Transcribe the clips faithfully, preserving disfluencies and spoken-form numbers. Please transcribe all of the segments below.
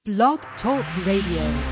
Blog Talk Radio.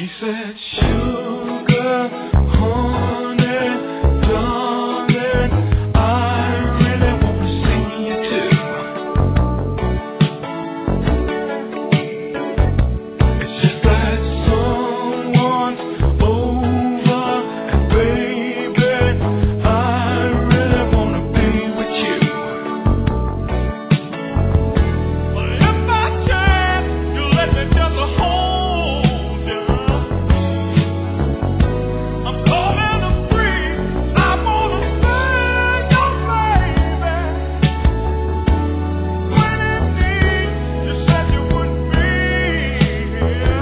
She said, sugar, honey, darling, I really want to see you too. It's just that someone's over, and baby, I really want to be with you. Well, if I can, you let me just hold you. I'm calling them free. I wanna be your baby. When in need, you said you would be here,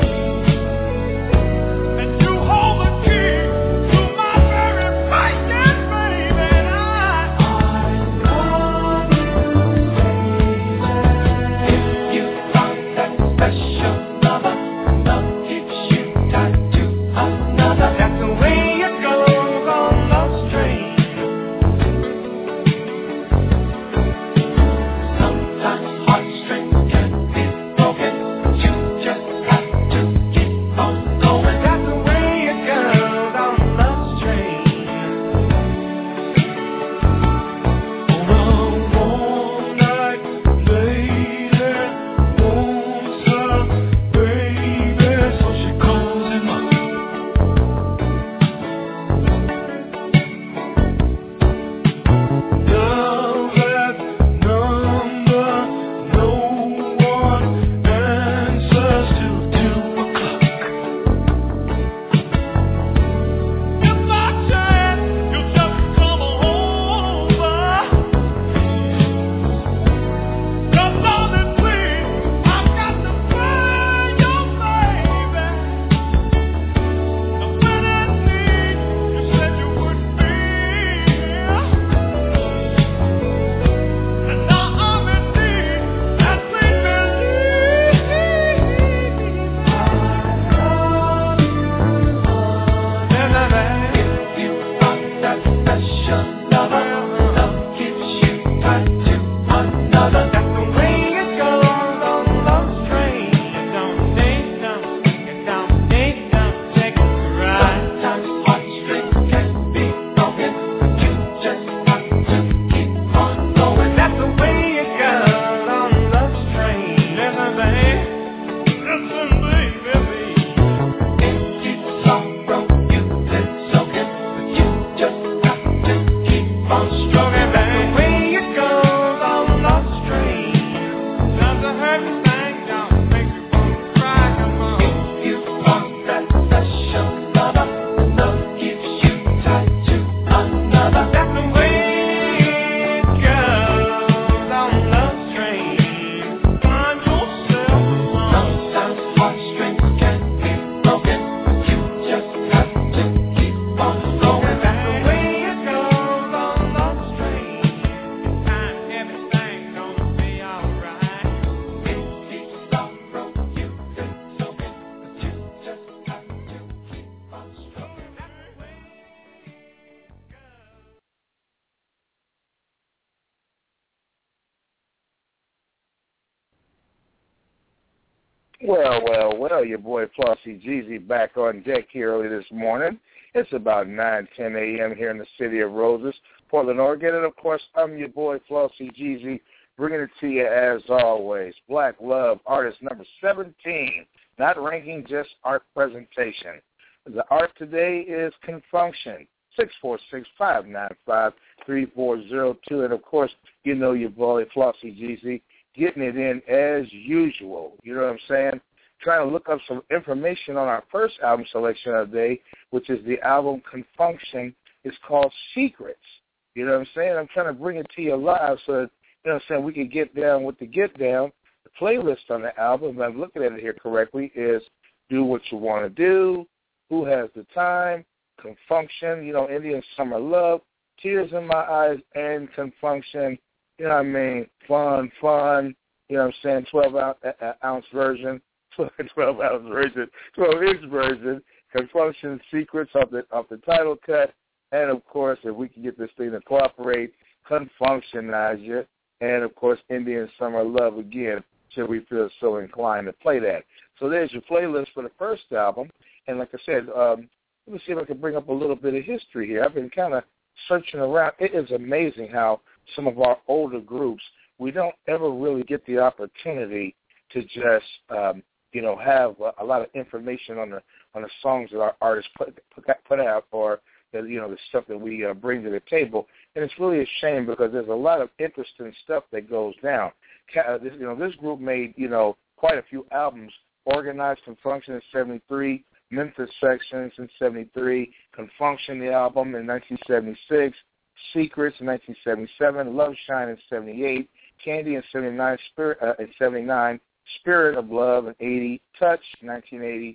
and you hold the key to my very fighting, baby. And I, I love you, baby. If you found that special lover, love keeps you tied to another. That's the way it goes on Love's Train. Sometimes heartstrings can be broken, but you just have to keep on going. That's the way it goes on Love's Train. On a warm night, lady wants her baby, so she calls him up. Dial that number, no one answers till two o'clock. If I can, you just come over. Just darling, please, I've got to be your baby. And when in need, you said you would be here. And now I'm in need, and please believe if you found that special lover, love keeps you tied to another. That's the way it goes on Love's Train. It don't take time, it don't take time, take a ride. Sometimes heartstrings can be broken, but you just have to keep on going. That's the way it goes on Love's Train. Listen, babe. Listen, baby. If you sorrow, you've been soaking, but you just have to keep on stroking. That's the way it goes on Love's Train. Doesn't hurt to think, don't make you wanna cry, come on. If you found that special lover, love keeps you tied to another. That's the way it goes on Love's Train. Find yourself alone. Sometimes heartstrings can be broken, but you just have to keep on going. That's the way it goes on Love's Train. In time, everything's gonna be alright. If you sorrow, you've been soaking, but you just have to keep on stroking. That's the way it goes. Well, well, well, your boy Flossy Jeezy back on deck here early this morning. It's about nine ten a.m. here in the city of Roses, Portland, Oregon. And, of course, I'm your boy Flossy Jeezy, bringing it to you as always. Black Love, artist number seventeen, not ranking, just art presentation. The art today is Confunction, six four six, five nine five, three four zero two. And, of course, you know your boy Flossy Jeezy, getting it in as usual. You know what I'm saying? Trying to look up some information on our first album selection of the day, which is the album Confunction. It's called Secrets. You know what I'm saying? I'm trying to bring it to you live so that, you know what I'm saying, we can get down with the get down. The playlist on the album, if I'm looking at it here correctly, is Do What You Want to Do, Who Has the Time, Confunction, you know, Indian Summer Love, Tears in My Eyes, and Confunction. You know what I mean? Fun, fun. You know what I'm saying? twelve ounce version, twelve ounce version, twelve inch version. Confunction, Secrets off the off the title cut, and of course, if we can get this thing to cooperate, Confunctionize You, and of course, Indian Summer Love again. should we feel so inclined to play that. So there's your playlist for the first album. And like I said, um, let me see if I can bring up a little bit of history here. I've been kind of searching around. It is amazing how some of our older groups, we don't ever really get the opportunity to just, um, you know, have a, a lot of information on the on the songs that our artists put put, put out, or the, you know, the stuff that we uh, bring to the table. And it's really a shame because there's a lot of interesting stuff that goes down. Uh, this, you know, this group made, you know, quite a few albums. Organized Confunction in seventy-three, Memphis Sections in seventy-three, Confunction the album in nineteen seventy-six, Secrets in nineteen seventy-seven, Love Shine in seventy-eight, Candy in seventy-nine, Spirit uh, in seventy-nine, Spirit of Love in eighty, Touch nineteen eighty,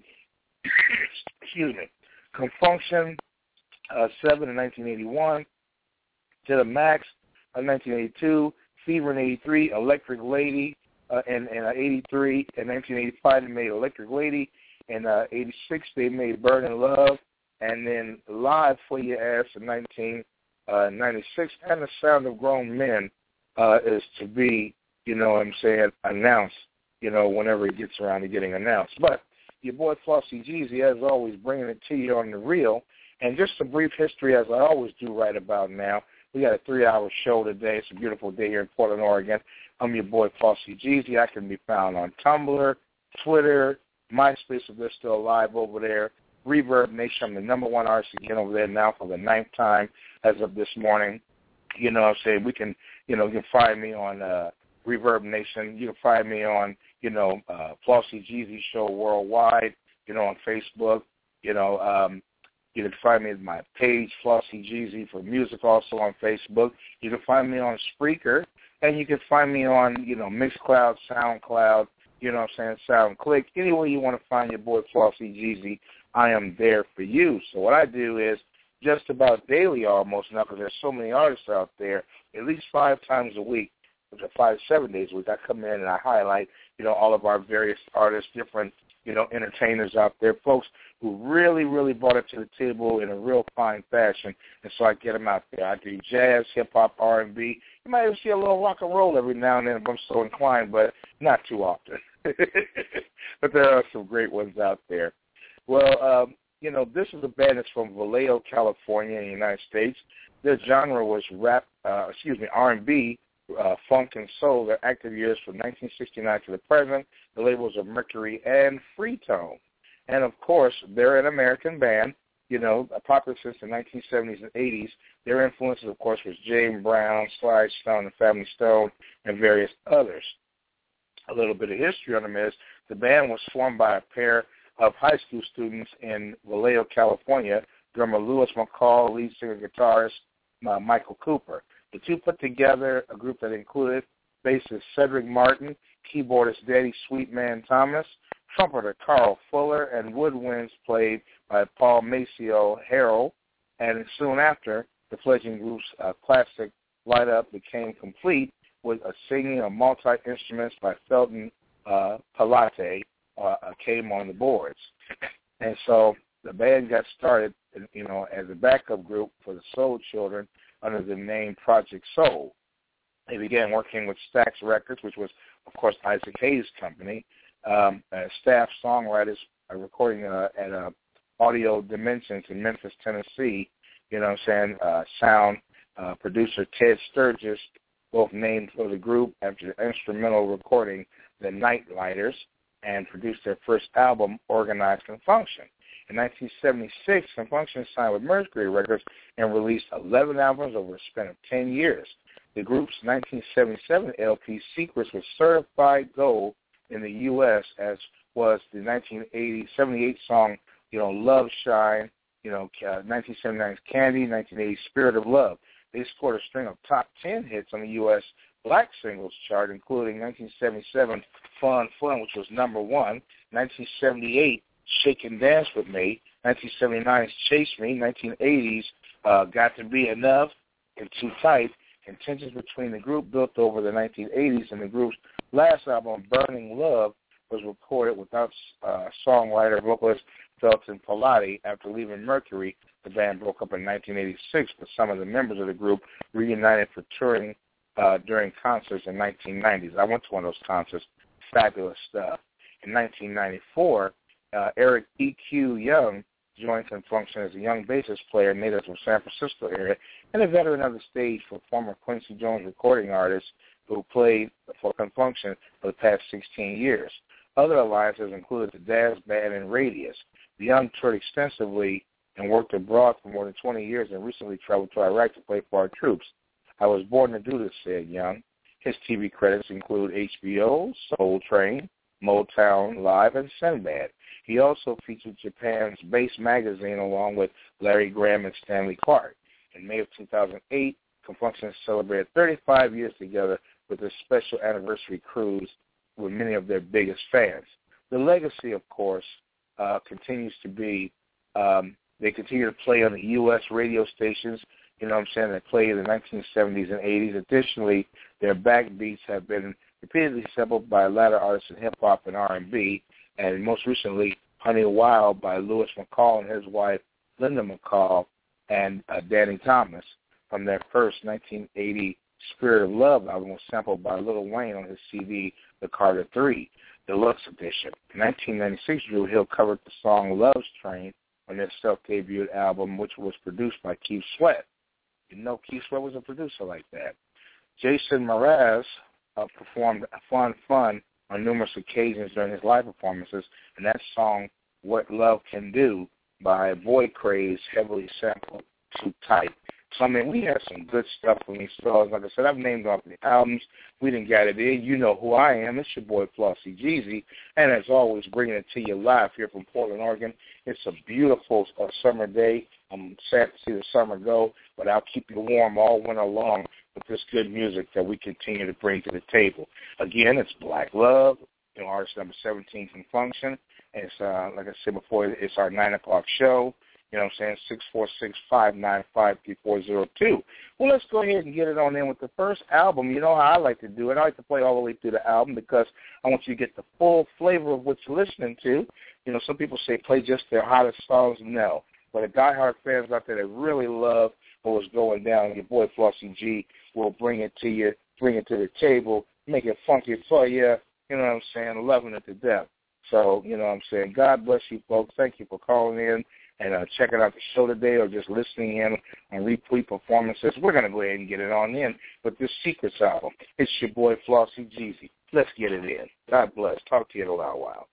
excuse me, Confunction uh, seven in nineteen eighty-one, To the Max in nineteen eighty-two, Fever in eighty-three, Electric Lady uh, in, in uh, eighty-three, in nineteen eighty-five they made Electric Lady, in uh, eighty-six they made Burning Love, and then Live for Your Ass in nineteen ninety-six, and The Sound of Grown Men uh, is to be, you know what I'm saying, announced, you know, whenever it gets around to getting announced. But your boy Flossy Jeezy, as always, bringing it to you on the reel. And just a brief history, as I always do right about now. We got a three-hour show today. It's a beautiful day here in Portland, Oregon. I'm your boy Flossy Jeezy. I can be found on Tumblr, Twitter, MySpace if they're still alive over there. Reverb Nation, I'm the number one artist again over there now for the ninth time as of this morning. You know what I'm saying? We can, you know, you can find me on uh, Reverb Nation. You can find me on, you know, uh, Flossy Jeezy Show Worldwide, you know, on Facebook. You know, um, you can find me at my page, Flossy Jeezy for music, also on Facebook. You can find me on Spreaker, and you can find me on, you know, Mixcloud, SoundCloud, you know what I'm saying, SoundClick. Anywhere you want to find your boy Flossy Jeezy, I am there for you. So what I do is just about daily almost now, because there's so many artists out there, at least five times a week, five, seven days a week, I come in and I highlight, you know, all of our various artists, different, you know, entertainers out there, folks who really, really brought it to the table in a real fine fashion, and so I get them out there. I do jazz, hip-hop, R and B. You might even see a little rock and roll every now and then if I'm so inclined, but not too often. But there are some great ones out there. Well, um, you know, this is a band that's from Vallejo, California in the United States. Their genre was rap, uh, excuse me, R and B, uh, funk and soul. Their active years from nineteen sixty-nine to the present. The labels are Mercury and Freetone. And, of course, they're an American band, you know, popular since the nineteen seventies and eighties. Their influences, of course, was James Brown, Sly Stone, and Family Stone, and various others. A little bit of history on them is the band was formed by a pair of high school students in Vallejo, California, drummer Louis McCall, lead singer guitarist uh, Michael Cooper. The two put together a group that included bassist Cedric Martin, keyboardist Daddy Sweetman Thomas, trumpeter Carl Fuller, and woodwinds played by Paul Maceo Harrell. And soon after, the fledgling group's uh, classic lineup became complete with a singing of multi-instruments by Felton uh, Palate uh, came on the boards. And so the band got started, you know, as a backup group for the Soul Children under the name Project Soul. They began working with Stax Records, which was, of course, Isaac Hayes' company, um, as staff songwriters uh, recording uh, at uh, Audio Dimensions in Memphis, Tennessee. You know what I'm saying? Uh, sound uh, producer Ted Sturgis, both named for the group after the instrumental recording The Nightlighters, and produced their first album, Organized Confunction. In nineteen seventy-six, Confunction signed with Mercury Records and released eleven albums over a span of ten years. The group's nineteen seventy-seven L P, Secrets, was certified gold in the U S, as was the nineteen seventy-eight song, you know, Love Shine, you know, uh, nineteen seventy-nine's Candy, nineteen eighty Spirit of Love. They scored a string of top ten hits on the U S Black Singles chart, including nineteen seventy-seven Fun Fun, which was number one, nineteen seventy-eight Shake and Dance With Me, nineteen seventy-nine's Chase Me, nineteen eighties uh, Got to Be Enough, and Too Tight. And tensions between the group built over the nineteen eighties, and the group's last album, Burning Love, was recorded without uh, songwriter vocalist Felton Palate. After leaving Mercury, the band broke up in nineteen eighty-six, but some of the members of the group reunited for touring uh, during concerts in nineteen nineties. I went to one of those concerts. fabulous stuff. In nineteen ninety-four, uh, Eric E Q Young joined Confunction as a young bassist player native from San Francisco area and a veteran of the stage for former Quincy Jones recording artist who played for Confunction for the past sixteen years. Other alliances included the Dazz Band and Radius. Young toured extensively and worked abroad for more than twenty years and recently traveled to Iraq to play for our troops. I was born to do this, said Young. His T V credits include H B O, Soul Train, Motown Live, and Sinbad. He also featured Japan's Bass magazine along with Larry Graham and Stanley Clarke. In May of two thousand eight, Confunction celebrated thirty-five years together with a special anniversary cruise with many of their biggest fans. The legacy, of course, uh, continues to be um, they continue to play on the U S radio stations. You know what I'm saying? They played in the nineteen seventies and eighties. Additionally, their backbeats have been repeatedly sampled by latter artists in hip-hop and R and B, and most recently, Honey Wild by Louis McCall and his wife, Linda McCall, and uh, Danny Thomas from their first nineteen eighty Spirit of Love album was sampled by Lil Wayne on his C D, The Carter three, Deluxe Edition. In nineteen ninety-six, Dru Hill covered the song Love's Train on their self-debuted album, which was produced by Keith Sweat. You know Keith Sweat was a producer like that. Jason Mraz uh, performed Fun Fun on numerous occasions during his live performances, and that song, What Love Can Do, by Boy Craze, heavily sampled Too Tight. So, I mean, we have some good stuff from these fellas. Like I said, I've named off the albums. We didn't get it in. You know who I am. It's your boy, Flossie Jeezy. And as always, bringing it to you live here from Portland, Oregon. It's a beautiful uh, summer day. I'm sad to see the summer go, but I'll keep you warm all winter long with this good music that we continue to bring to the table. Again, it's Black Love, you know, artist number seventeen from Function. It's, uh, like I said before, it's our nine o'clock show. You know what I'm saying, six four six, five nine five, three four zero two. Well, let's go ahead and get it on in with the first album. You know how I like to do it. I like to play all the way through the album because I want you to get the full flavor of what you're listening to. You know, some people say play just their hottest songs. No. But the diehard fans out there that really love what was going down, your boy Flossie G will bring it to you, bring it to the table, make it funky for you. You know what I'm saying? Loving it to death. So, you know what I'm saying? God bless you, folks. Thank you for calling in and uh, checking out the show today or just listening in on replay performances. We're going to go ahead and get it on in with this Secrets album. It's your boy Flossie Jeezy. Let's get it in. God bless. Talk to you in a little while.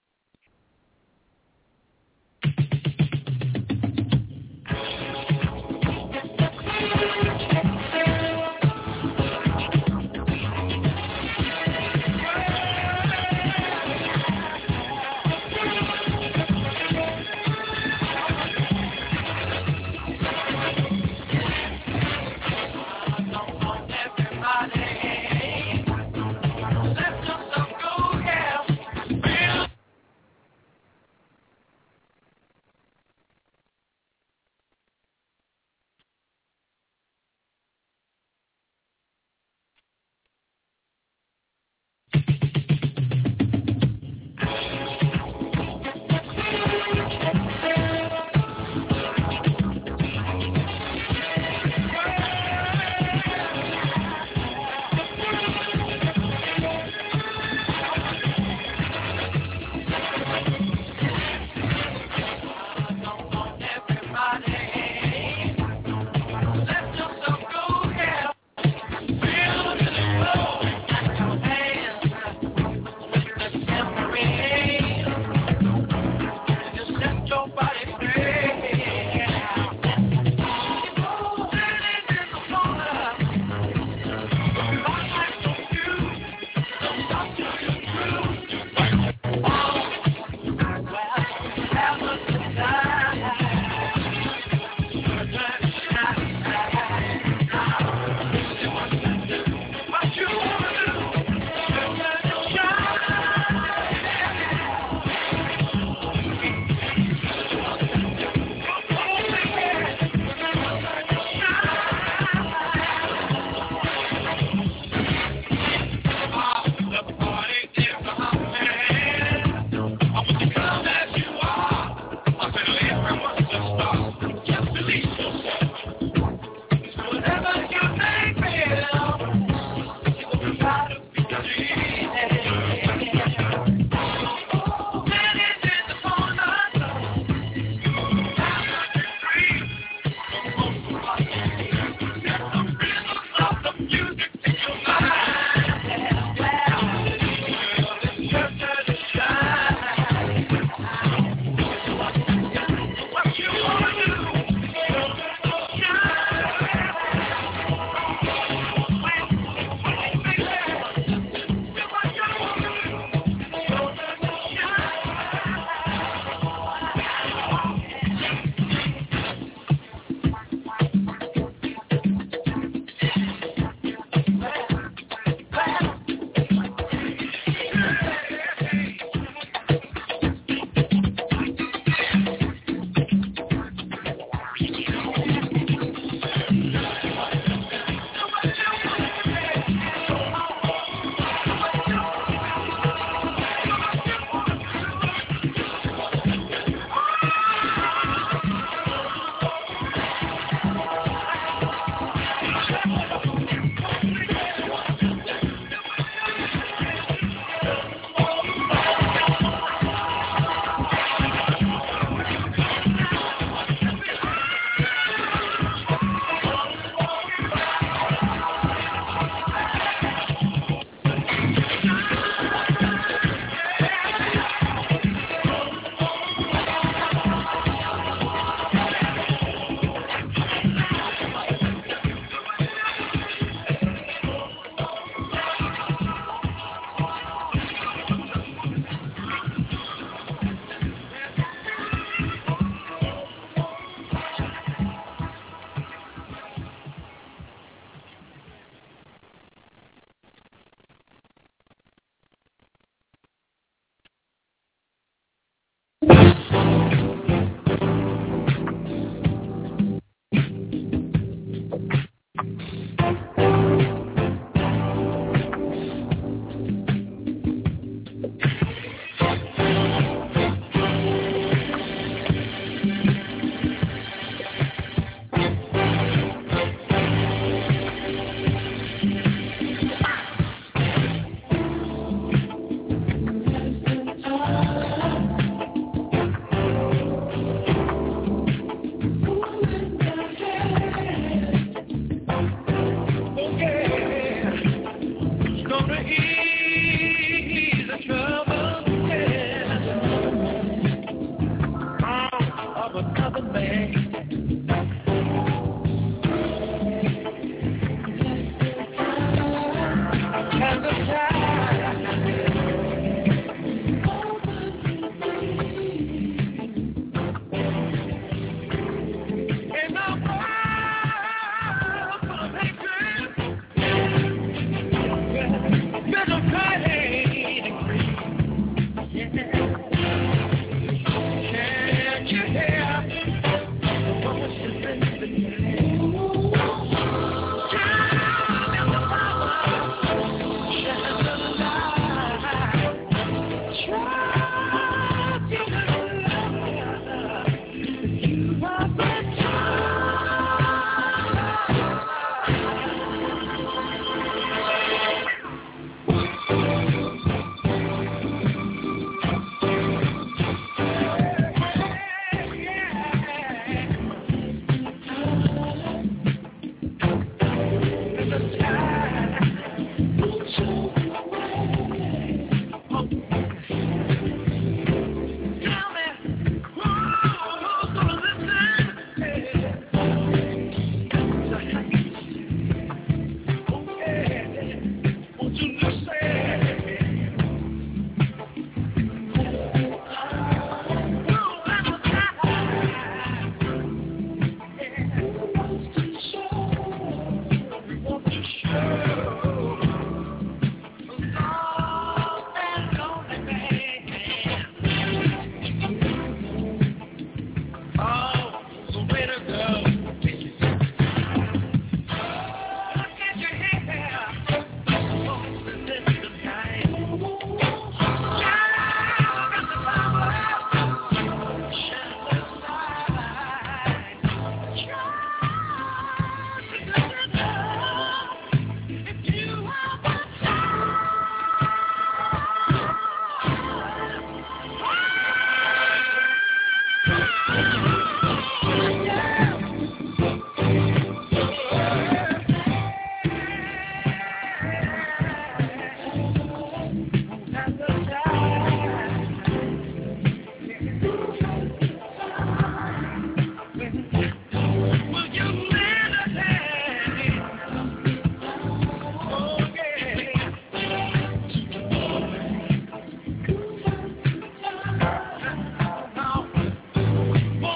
Boy,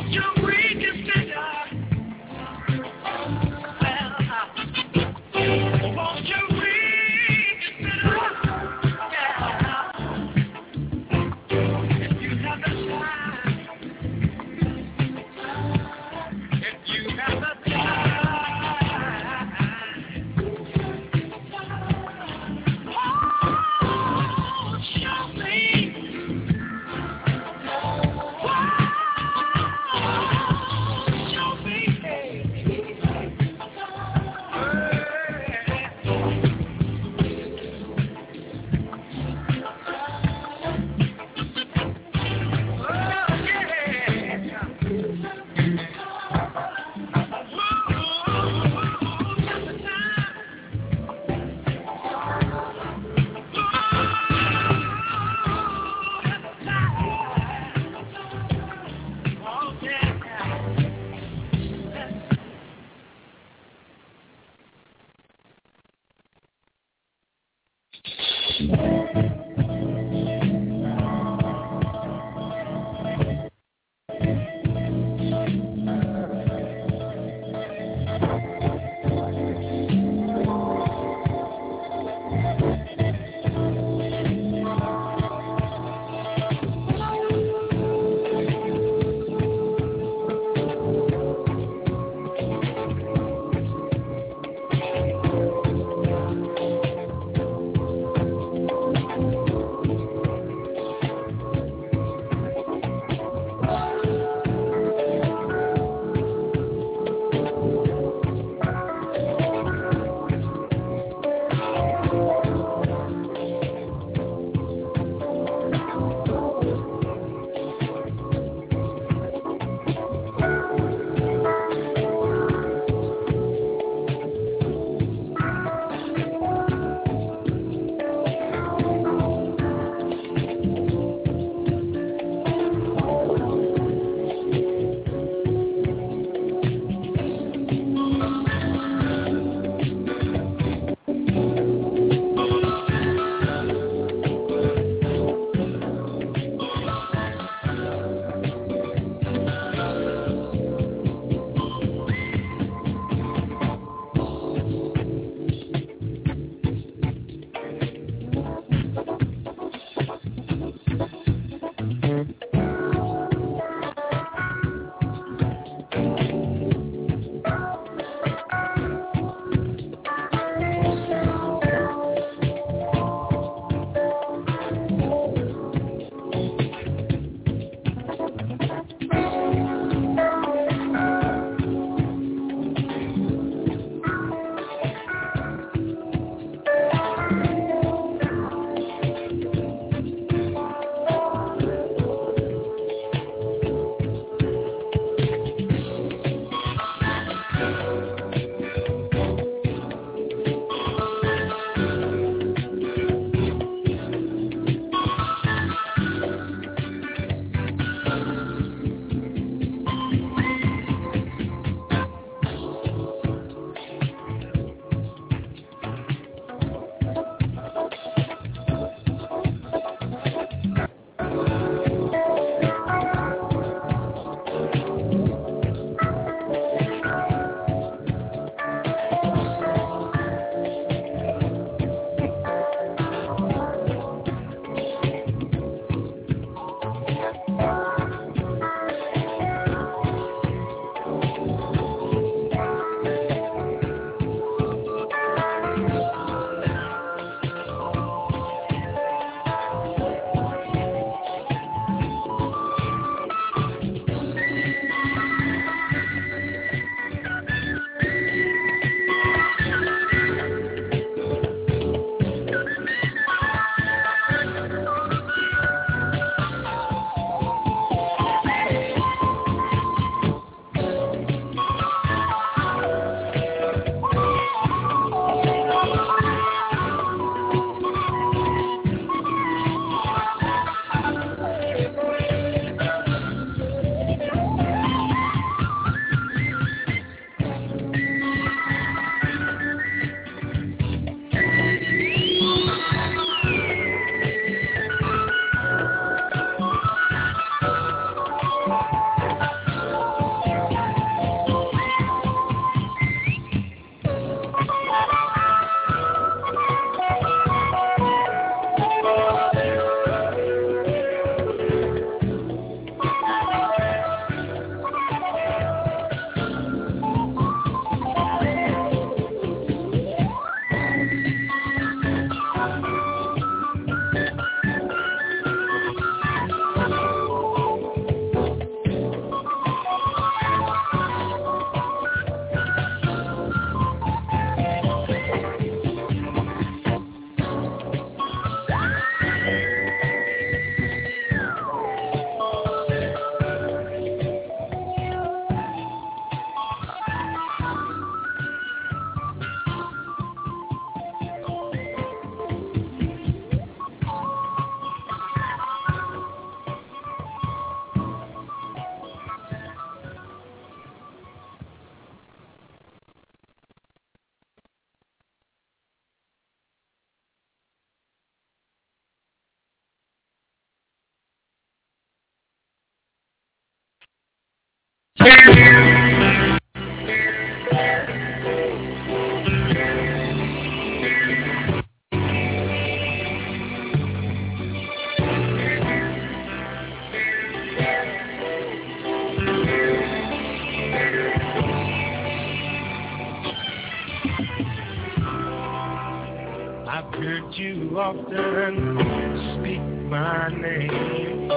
that you often speak my name.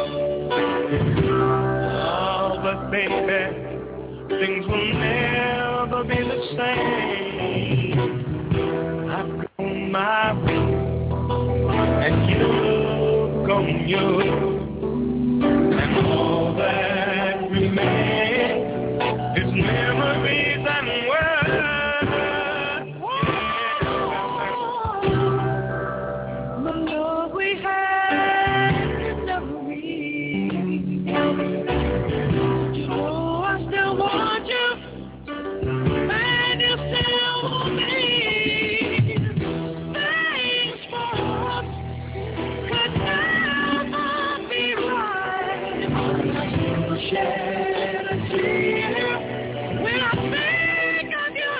Oh, but baby, things will never be the same. I've gone my way, and you've gone yours. And all that remains is memories and words. The love we had is never real. Oh, I still want you, and you still want me. Things for us could never be right. Shed a tear when I think of you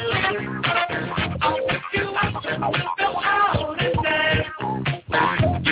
Thank you.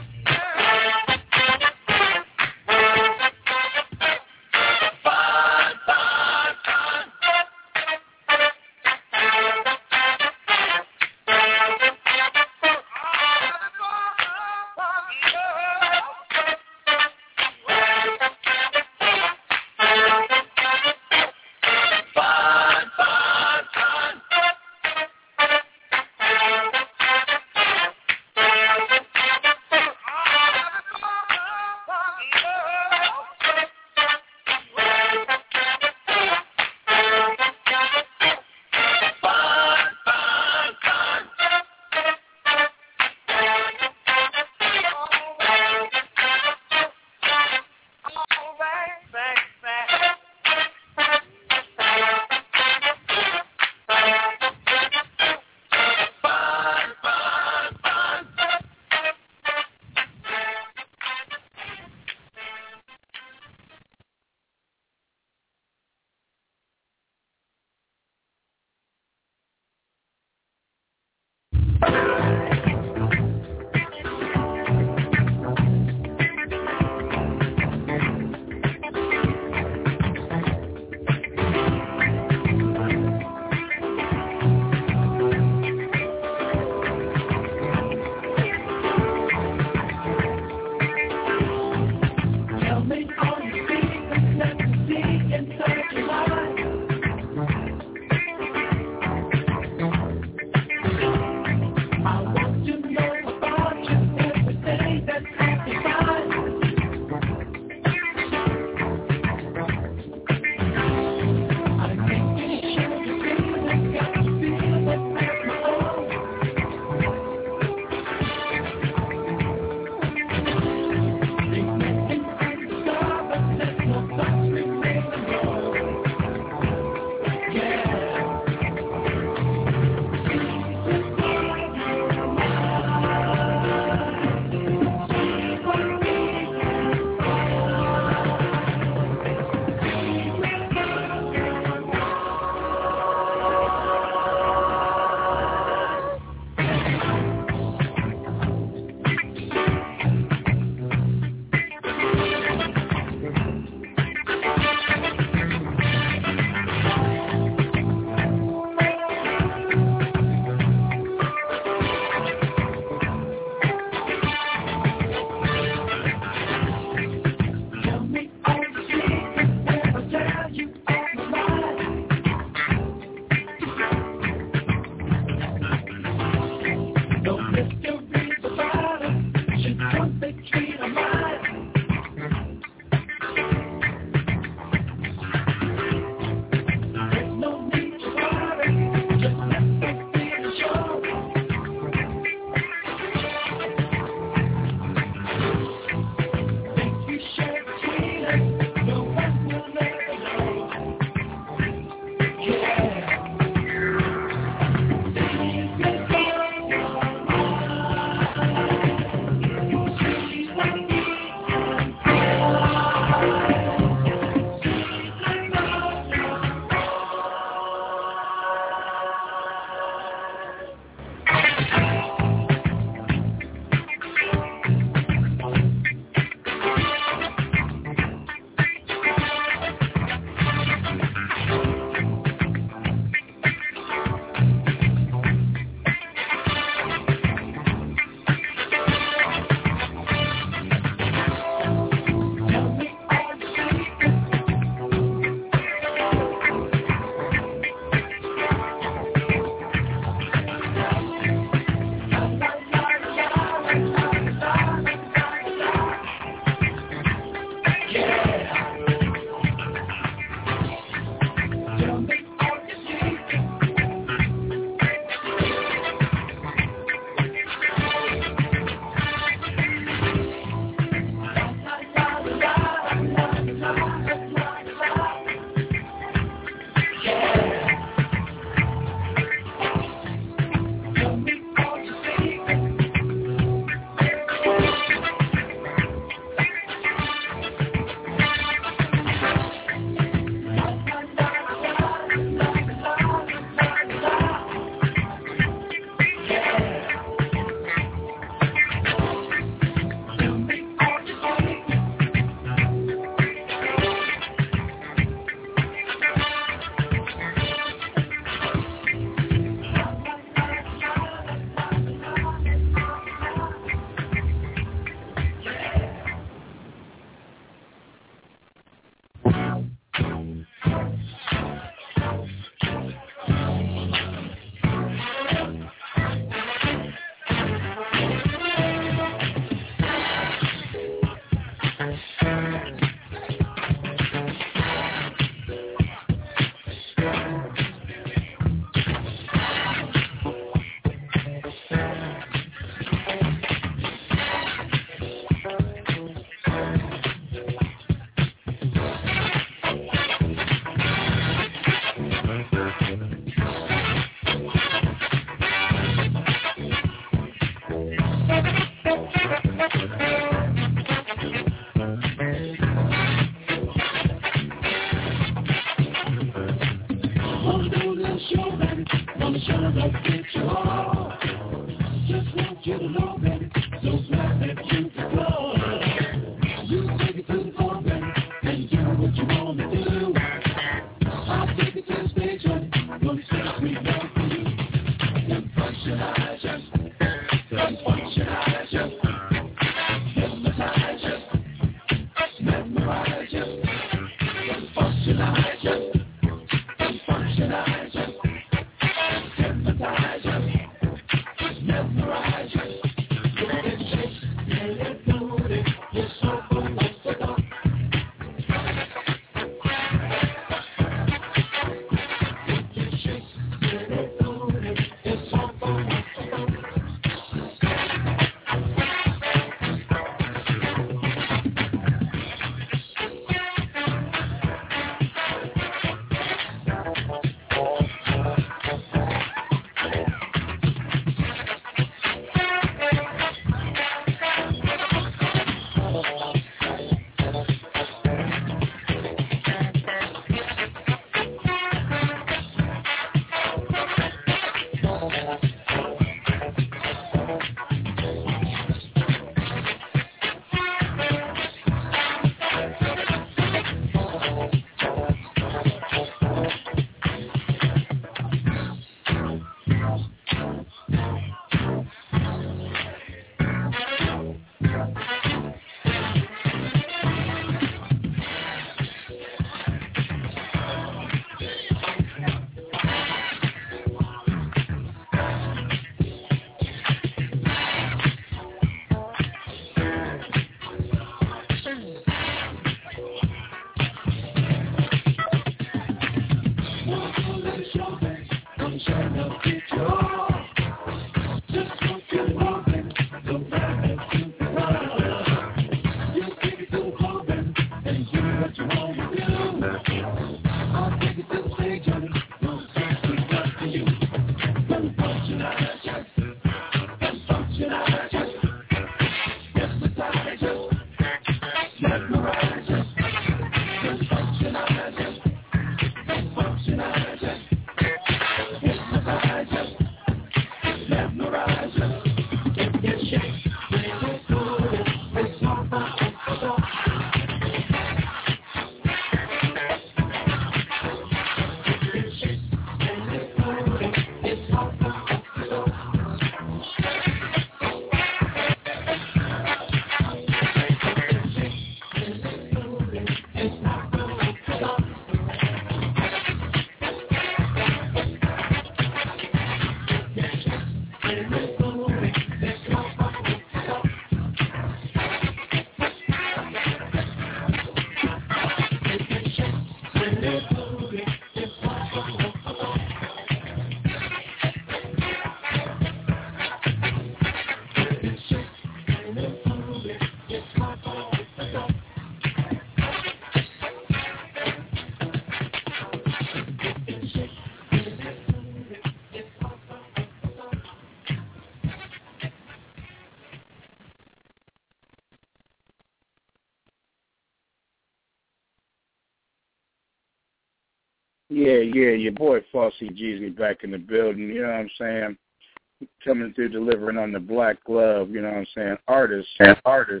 Yeah, yeah, your boy Flossie Jeezy back in the building, you know what I'm saying? Coming through delivering on the Black Glove, you know what I'm saying? Artist, artist.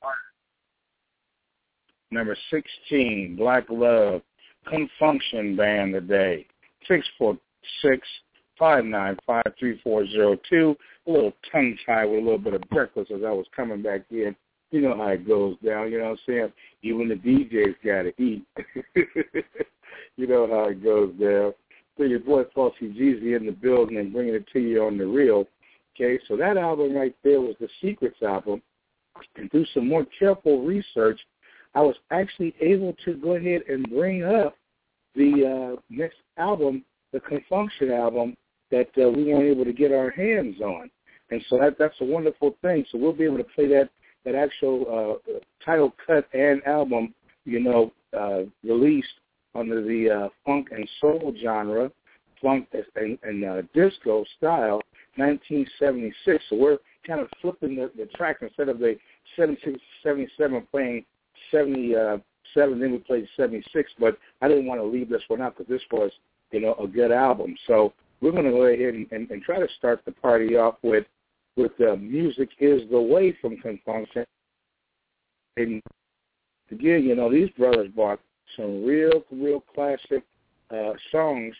Number sixteen, Black Love, Confunction Band today. six four six, five nine five, three four zero two. A little tongue-tied with a little bit of breakfast as I was coming back in. You know how it goes down, you know what I'm saying? Even the D Js got to eat. You know how it goes down. So your boy Flossie Jeezy in the building and bringing it to you on the real. Okay, so that album right there was the Secrets album. And through some more careful research, I was actually able to go ahead and bring up the uh, next album, the Confunction album, that uh, we weren't able to get our hands on. And so that that's a wonderful thing. So we'll be able to play that, that actual uh, title cut and album, you know, uh, released under the uh, funk and soul genre, funk and, and uh, disco style, nineteen seventy-six. So we're kind of flipping the, the track instead of the seventy-six, seventy-seven playing seventy-seven, then we played seventy-six. But I didn't want to leave this one out because this was, you know, a good album. So we're going to go ahead and, and, and try to start the party off with with uh, Music Is the Way from Confunction. And again, you know, these brothers brought some real, real classic uh, songs,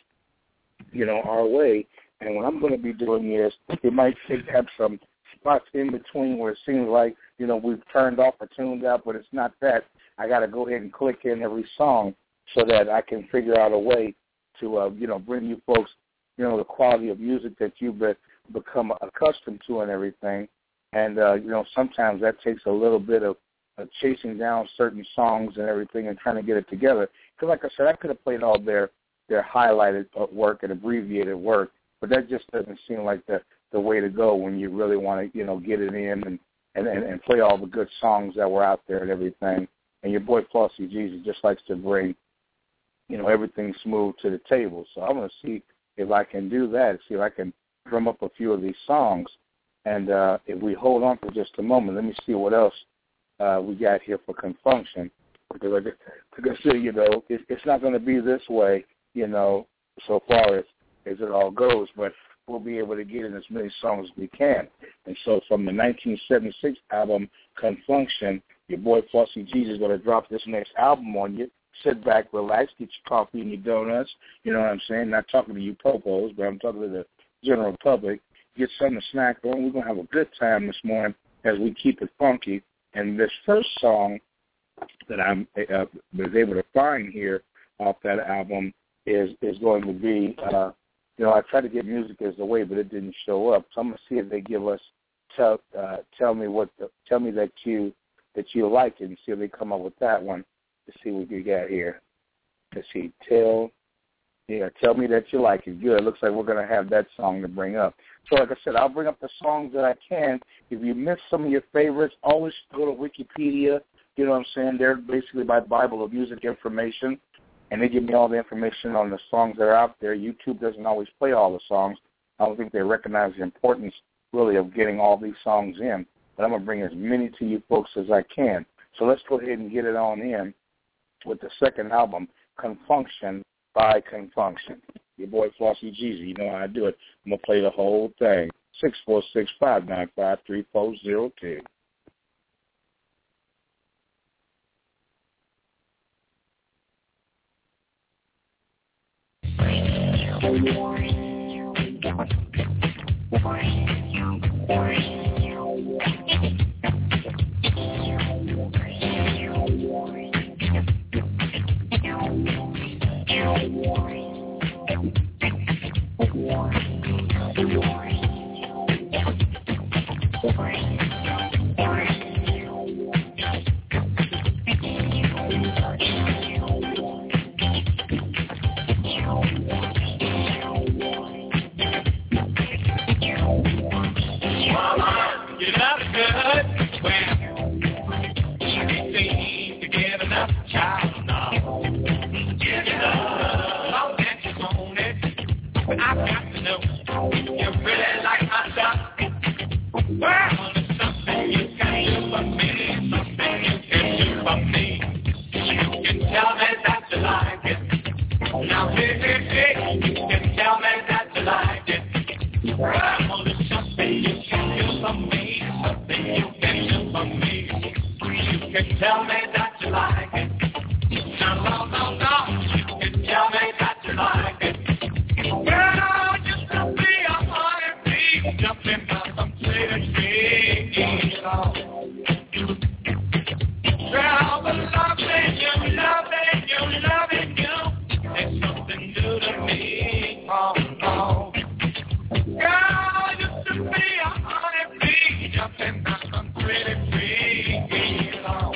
you know, our way. And what I'm going to be doing is we might take, have some spots in between where it seems like, you know, we've turned off or tuned out, but it's not that. I got to go ahead and click in every song so that I can figure out a way to, uh, you know, bring you folks, you know, the quality of music that you've be- become accustomed to and everything. And, uh, you know, sometimes that takes a little bit of uh, chasing down certain songs and everything and trying to get it together. Because, like I said, I could have played all their, their highlighted work and abbreviated work, but that just doesn't seem like the, the way to go when you really want to, you know, get it in and, and, and, and play all the good songs that were out there and everything. And your boy Flossie Jeezy just likes to bring, you know, everything smooth to the table. So I'm going to see if I can do that, see if I can drum up a few of these songs. And uh, if we hold on for just a moment, let me see what else uh, we got here for Confunction. Because, like I said, you know, it, it's not going to be this way, you know, so far as, as it all goes, but we'll be able to get in as many songs as we can. And so from the nineteen seventy-six album, Confunction, your boy Flossie Jeezy is going to drop this next album on you. Sit back, relax, get your coffee and your donuts. You know what I'm saying? Not talking to you popos, but I'm talking to the general public. Get something to snack on. We're going to have a good time this morning as we keep it funky. And this first song that I uh, was able to find here off that album is is going to be, uh, you know, I tried to get Music Is the Way, but it didn't show up. So I'm going to see if they give us, tell uh, tell me what, the, tell me that you that you like it, and see if they come up with that one. Let's see what we got here. Let's see, tell, yeah, tell me that you like it. Good. Looks like we're going to have that song to bring up. So like I said, I'll bring up the songs that I can. If you miss some of your favorites, always go to Wikipedia. You know what I'm saying? They're basically my Bible of music information, and they give me all the information on the songs that are out there. YouTube doesn't always play all the songs. I don't think they recognize the importance, really, of getting all these songs in. But I'm going to bring as many to you folks as I can. So let's go ahead and get it on in with the second album, Confunction by Confunction. Your boy Flossie Jeezy, you know how I do it. I'm going to play the whole thing. six four six, five nine five, three four zero two. Mama! can tell me that you like it. No, no, no, no. You can tell me that you like it. Girl, I used to be a honeybee, jumping out from tree to tree. You know. Girl, but loving you, loving you, loving you, it's something new to me. Oh no. Girl, I used to be a honeybee, jumping out from tree to tree. You know.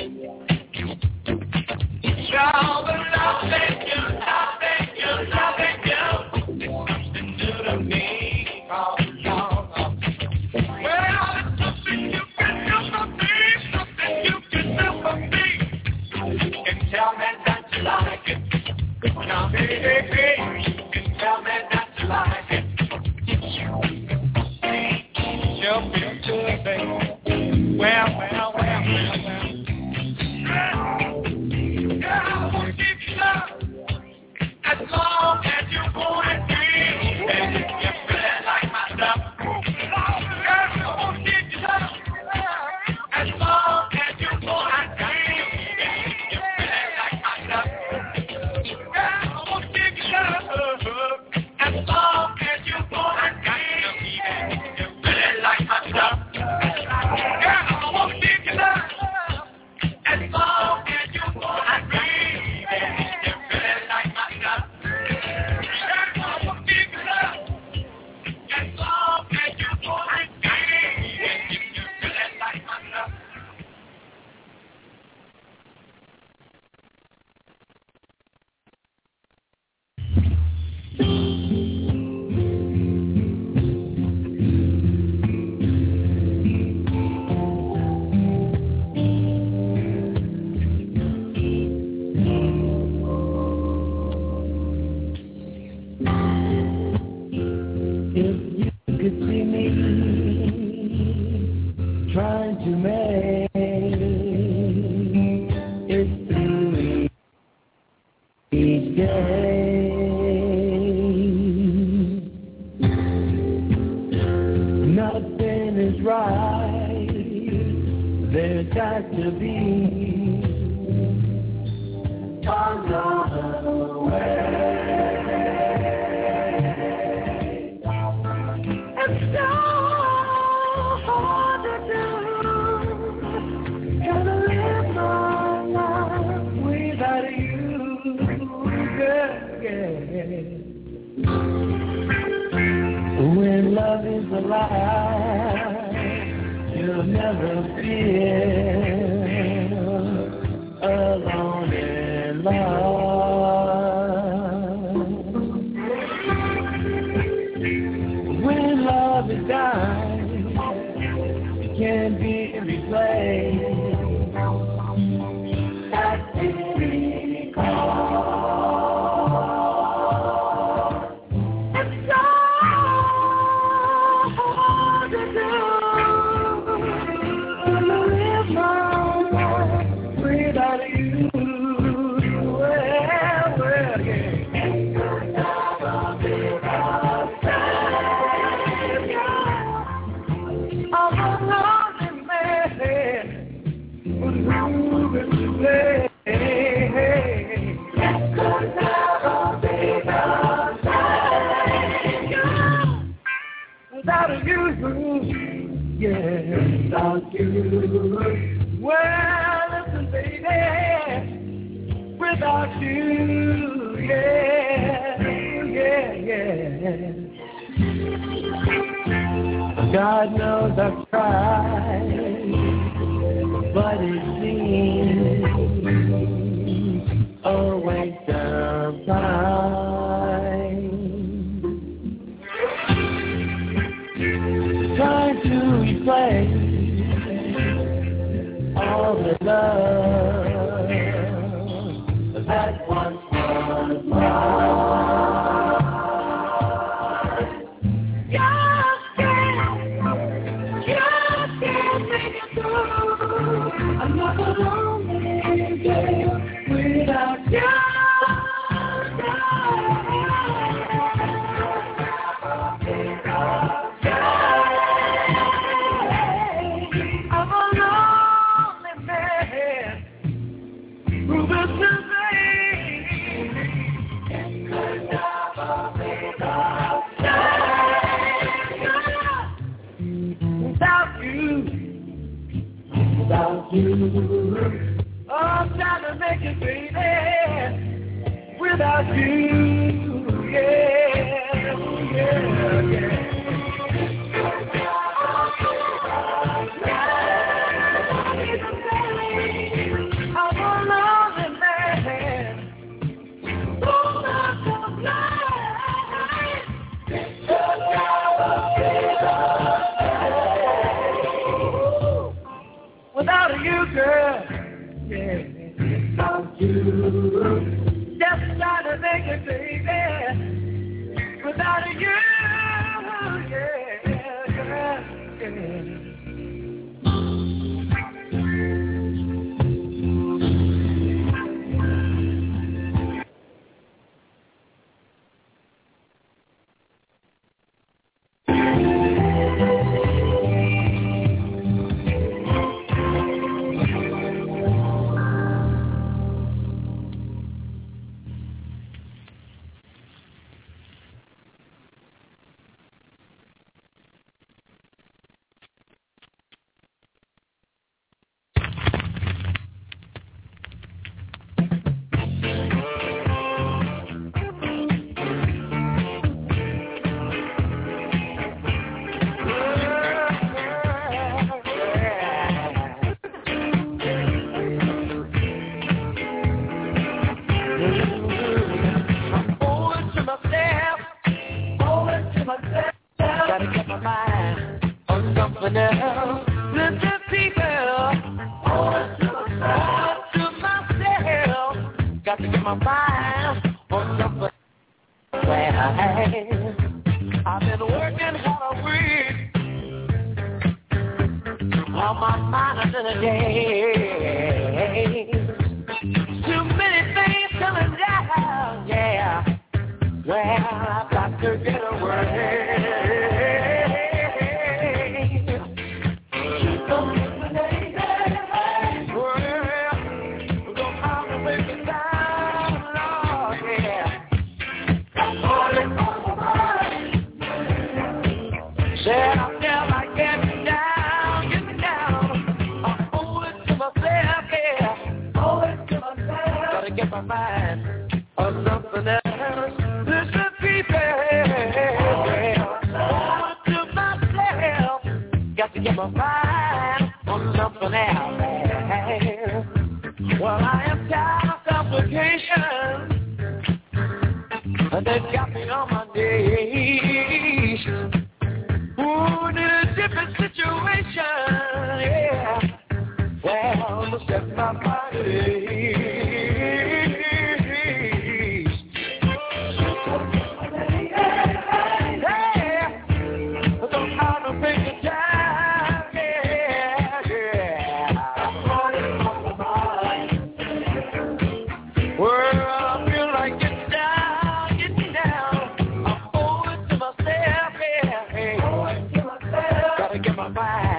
Girl, but loving you, loving you, loving you, it's something new to me. Oh no, no. Well, it's something you can do for me, something you can do for me. You can tell me that you like it. Now, hey, hey, hey, you can tell me that you like it. Sure feel good, baby. Well, well, well, well, well. Girl, I won't give you love as long as you want it, baby. You feel like my love. Girl, I won't give you love as long as you want it, baby. You feel like my love. Girl, I won't give you love as long as you want it, baby. You feel like my love. Girl, I won't give you love as long as you want it, baby. You feel like my love. Girl, I won't give you love as long as you want it, baby. You feel like my love. If you could see me trying to make it through each day, nothing is right. There's got to be another way. It's so hard to do. Gotta live my life without you, yeah, yeah. When love is alive, you'll never feel alone in love. When love is dying, it can't be replaced. That's any cause. It's so hard to do. To live my life without you. Well, well, yeah. I'm a lonely man who's moving to play. Could never be the same without you, yeah, without you. Well, listen, baby, without you, yeah, yeah, yeah. God knows I've tried, but it seems a waste of time. Trying to replace all the love that once was mine. Just can't, just can't make it through another lonely day without you. I'm a lonely man you. Oh, I'm trying to make it, baby, without you. Yeah, yeah, yeah. Without you, girl, yeah, without you, just trying to make it, baby. Without you, yeah, girl, yeah.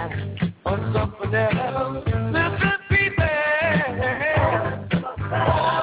On something else, listen, people.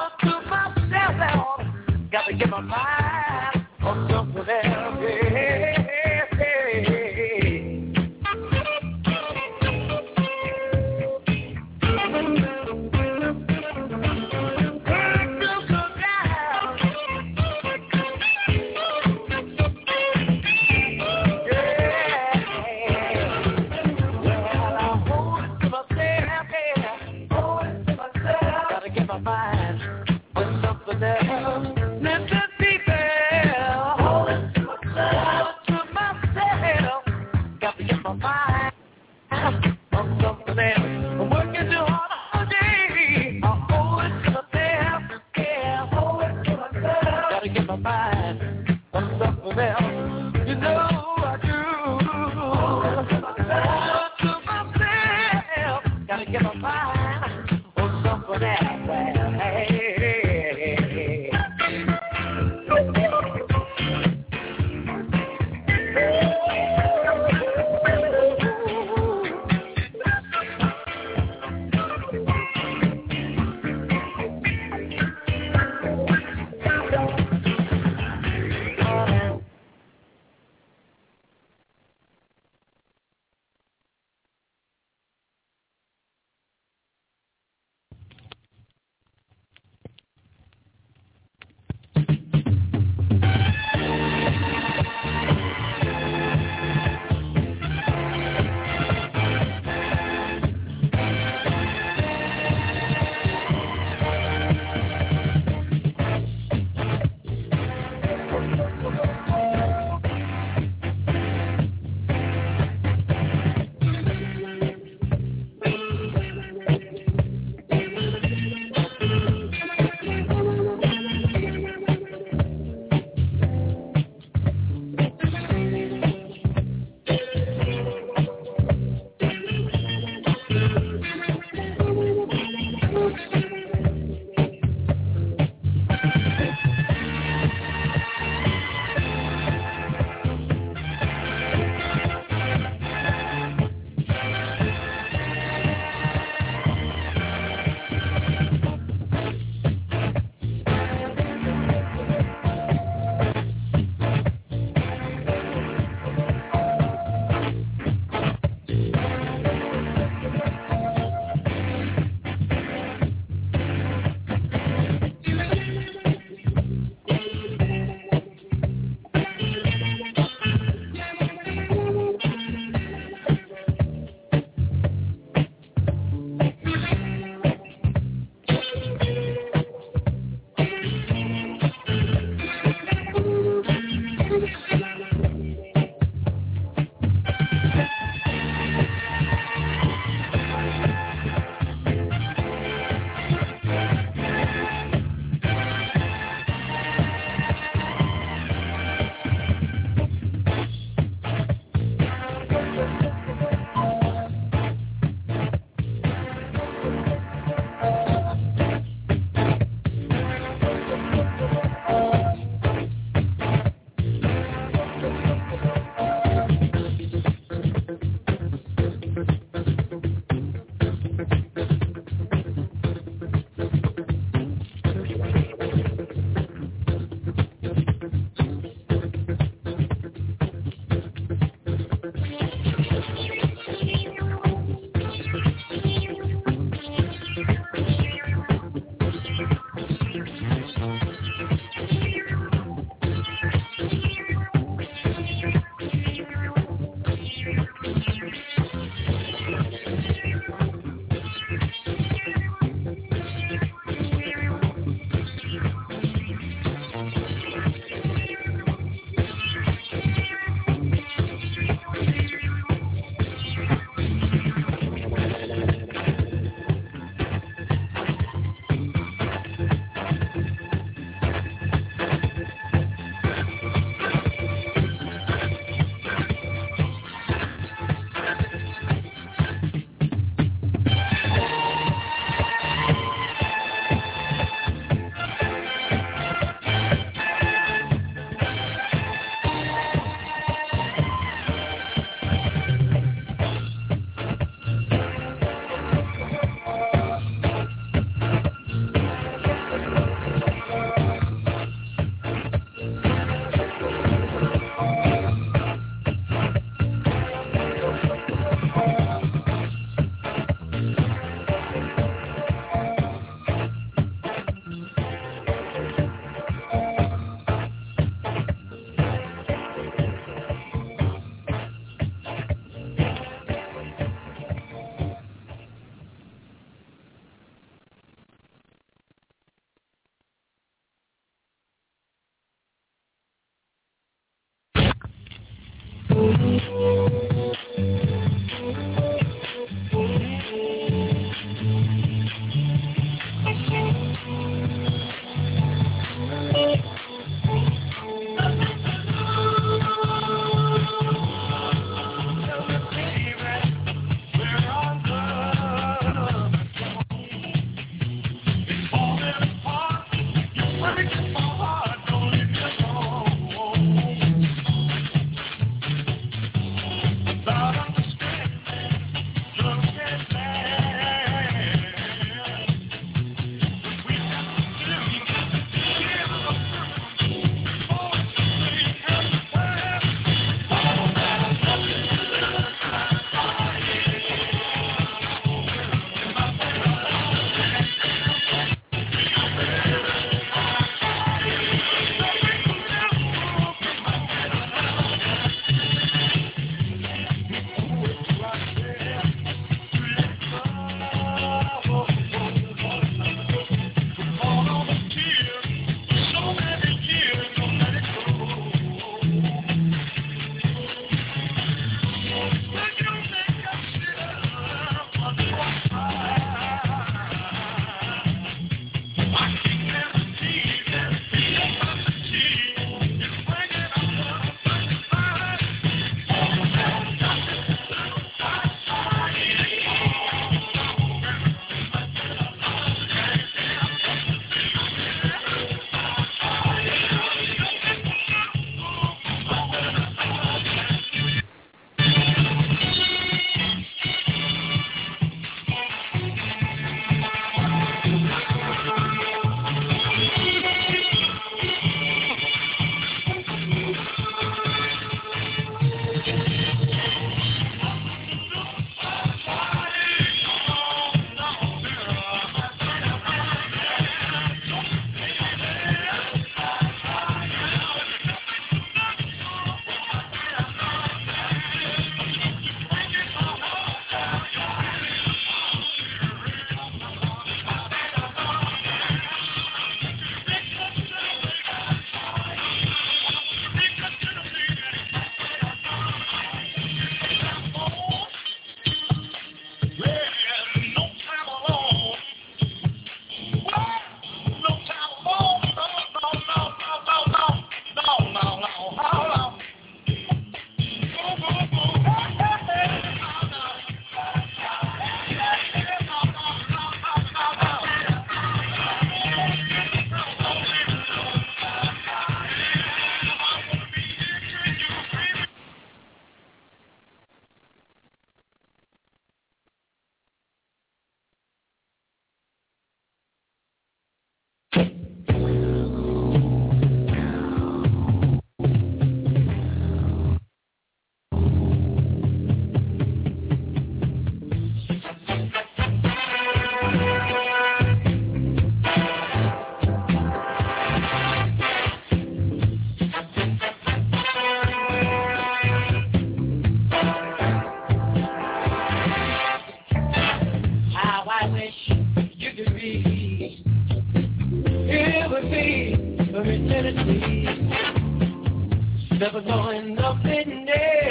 never knowing nothing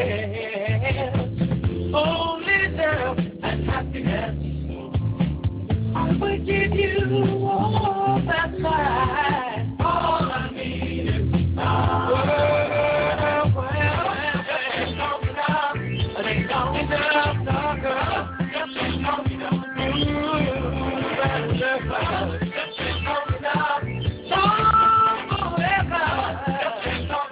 else, only love and happiness. I would give you all that's mine, all I need is love. Well, well, well, it ain't long enough, it ain't long enough, no girl, it ain't long enough. Ooh, that's just love, it ain't long enough, no forever, it ain't long enough.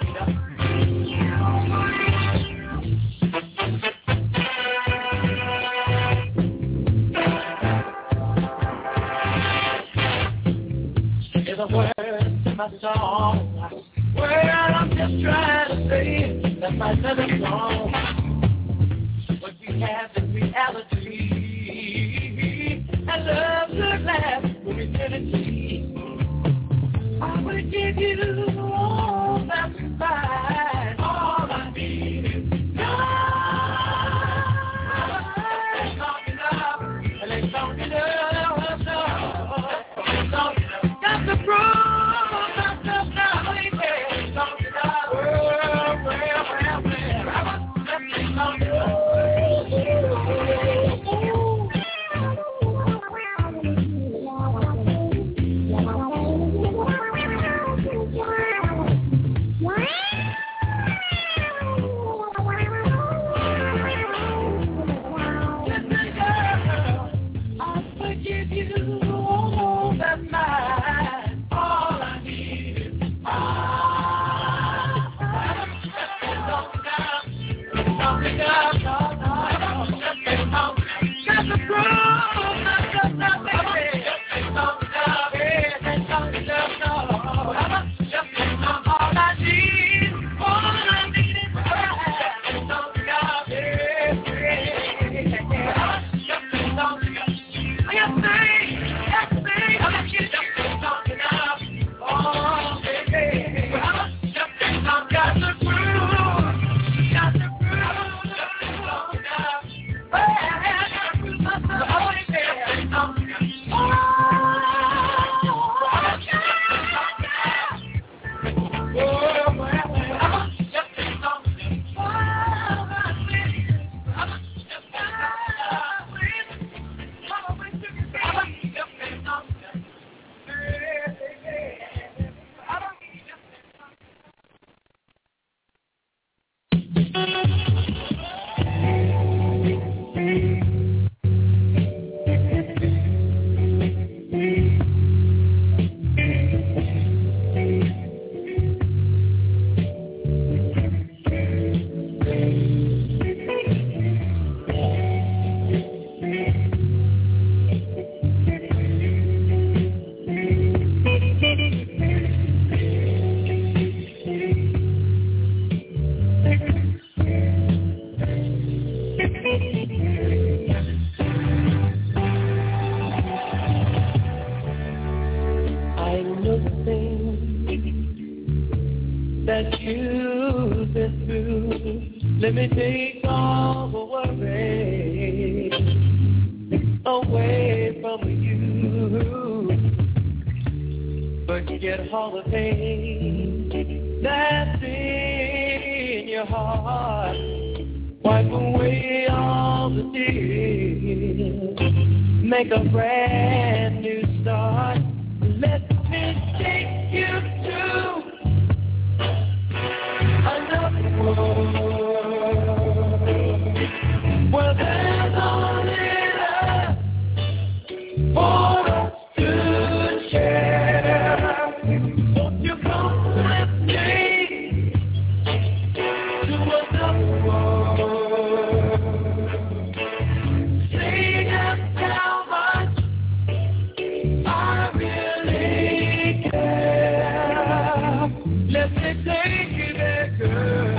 Is a word in my song. Well, I'm just trying to say that my love is wrong. What we have in reality, and love should last for eternity. I will give you all that's mine. All I need is love. It ain't long enough. It ain't long enough. No. It ain't long enough. Got to prove myself now, baby. It's long enough. Well, well, well, well. Let me take all the worry away from you. Forget all the pain that's in your heart. Wipe away all the tears. Make a brand new start. Let me take you to another world where there's only love for us to share. Won't you come with me to another world? Say just how much I really care. Let me take you there, girl.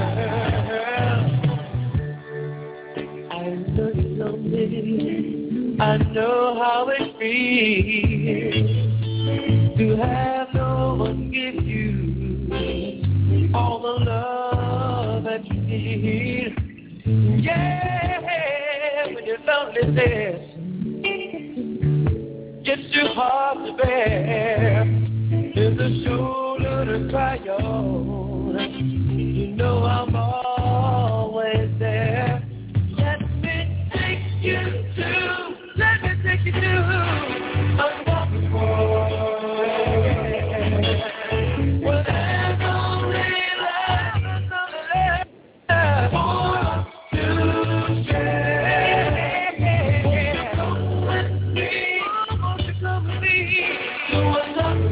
I know you love me. I know how it feels to have no one give you all the love that you need. Yeah, when your loneliness gets too hard to bear, there's a shoulder to cry on. You know I'm always there. Let me take you to, let me take you to another world where there's only love, there's only love for us to share. Come with me, won't you come with me to another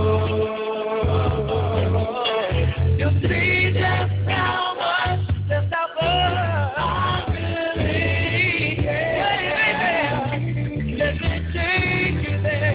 world? You'll see just how much, just how much I really care. Let me take you there,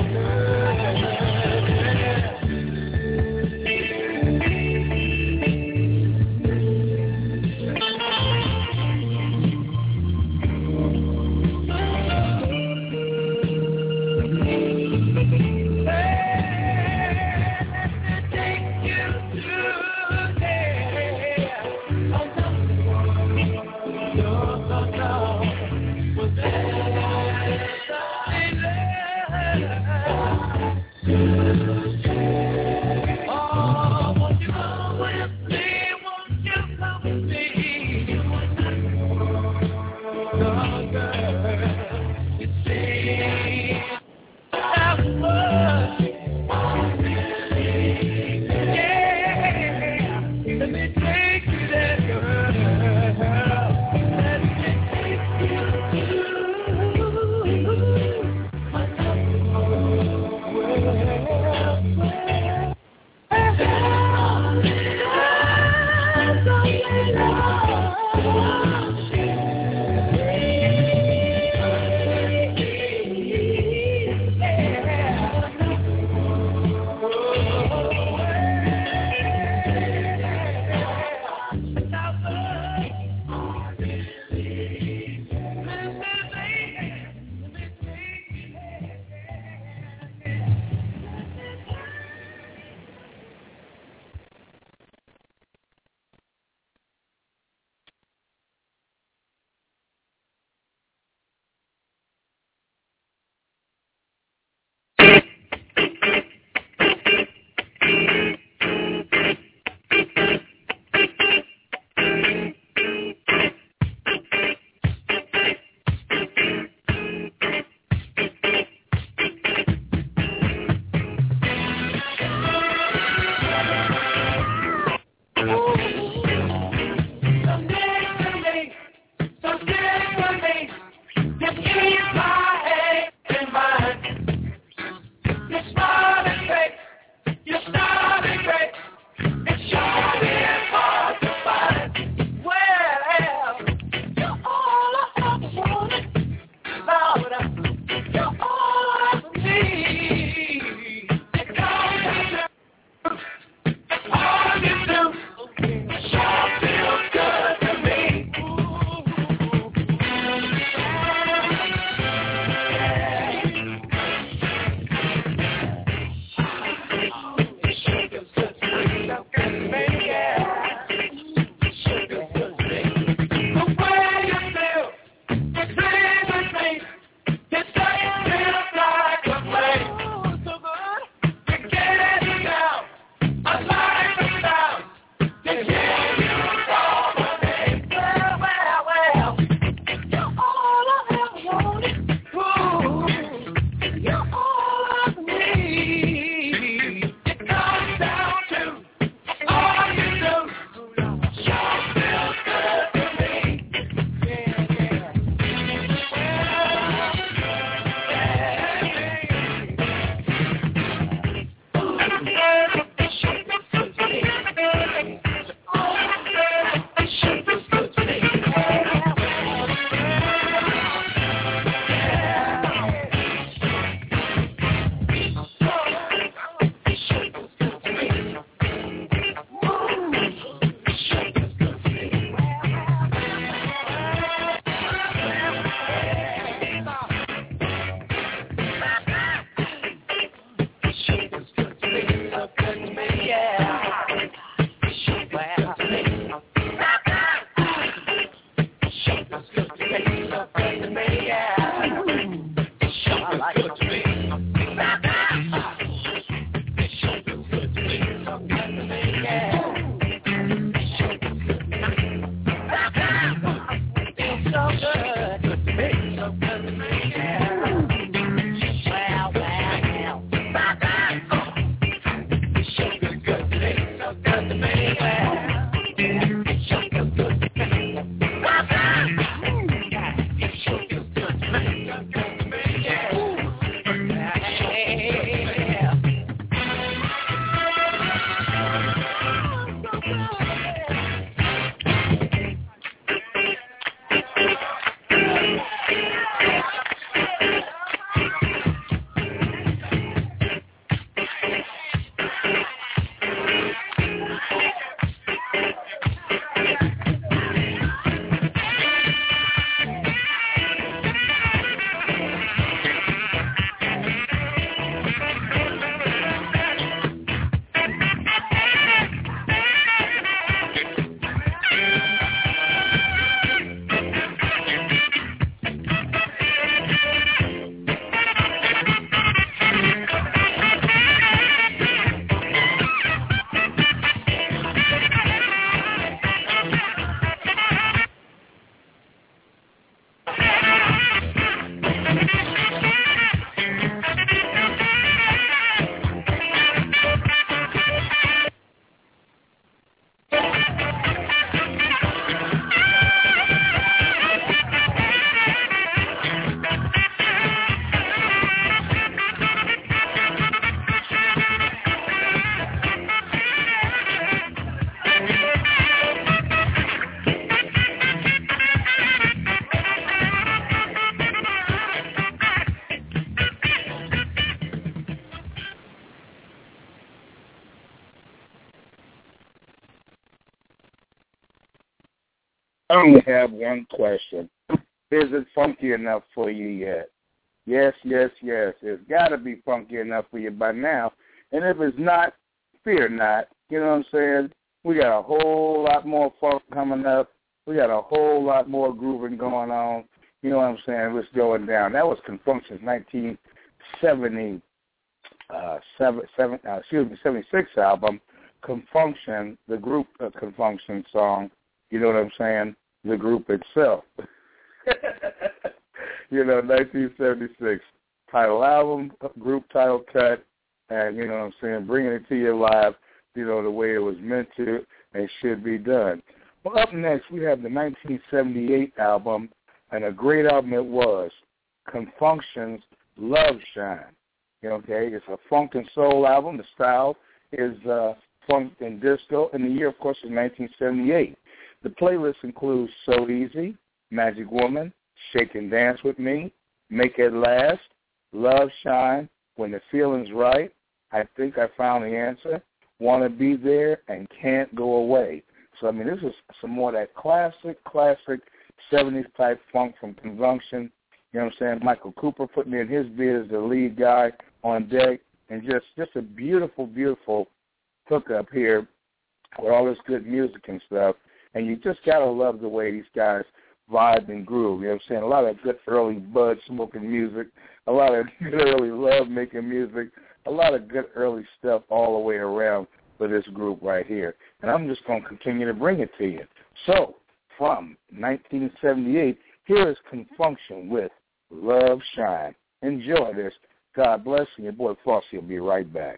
I only have one question. Is it funky enough for you yet? Yes, yes, yes. It's got to be funky enough for you by now. And if it's not, fear not. You know what I'm saying? We got a whole lot more funk coming up. We got a whole lot more grooving going on. You know what I'm saying? It's going down. That was Confunction's nineteen seventy, uh, seven, seven, uh, excuse me, seventy-six album, Confunction, the group uh, Confunction song. You know what I'm saying? The group itself. You know, nineteen seventy-six title album, group title cut, and you know what I'm saying, bringing it to you live, you know, the way it was meant to and should be done. Well, up next, we have the nineteen seventy-eight album, and a great album it was, Confunction's Love Shine. Okay, it's a funk and soul album. The style is uh, funk and disco, and the year, of course, is nineteen seventy-eight. The playlist includes So Easy, Magic Woman, Shake and Dance With Me, Make It Last, Love Shine, When the Feeling's Right, I Think I Found the Answer, Want to Be There, and Can't Go Away. So, I mean, this is some more of that classic, classic seventies type funk from Confunction. You know what I'm saying? Michael Cooper putting in his bid as the lead guy on deck, and just, just a beautiful, beautiful hookup here with all this good music and stuff. And you just got to love the way these guys vibe and groove. You know what I'm saying? A lot of good early bud smoking music, a lot of good early love making music, a lot of good early stuff all the way around for this group right here. And I'm just going to continue to bring it to you. So, from nineteen seventy-eight, here is Confunction with Love Shine. Enjoy this. God bless, and your boy Flossie will be right back.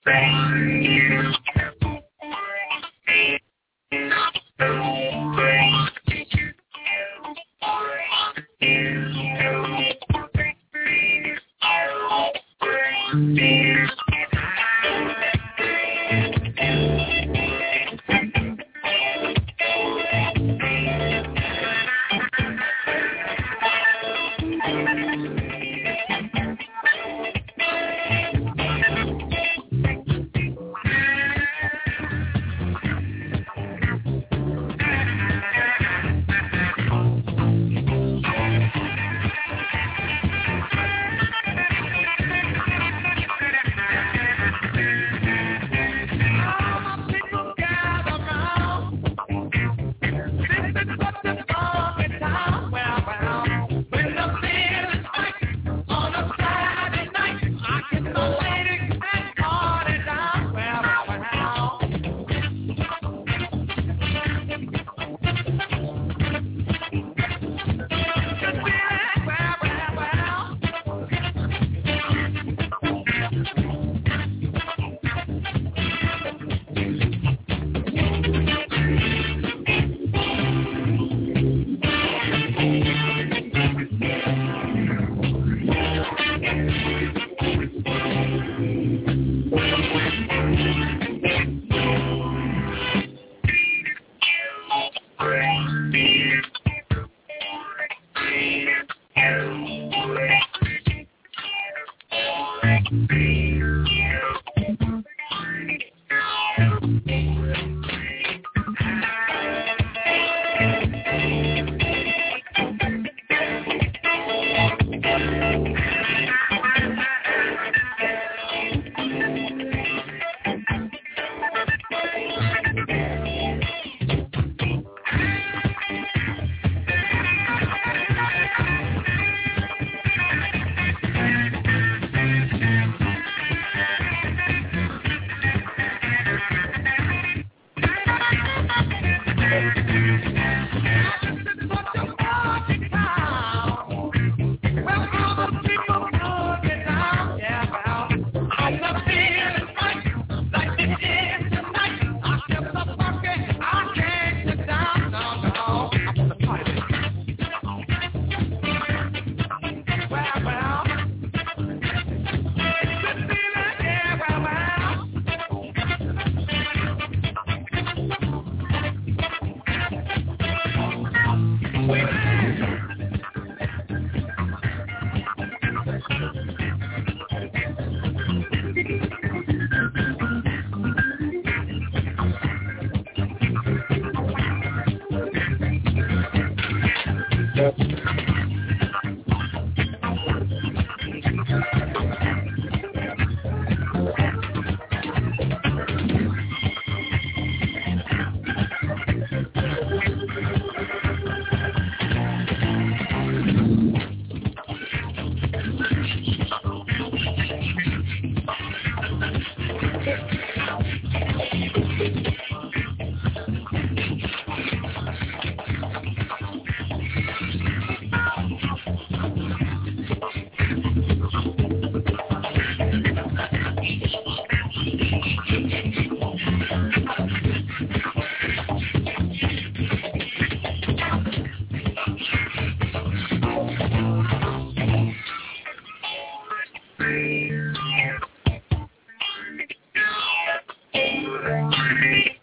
Thank you.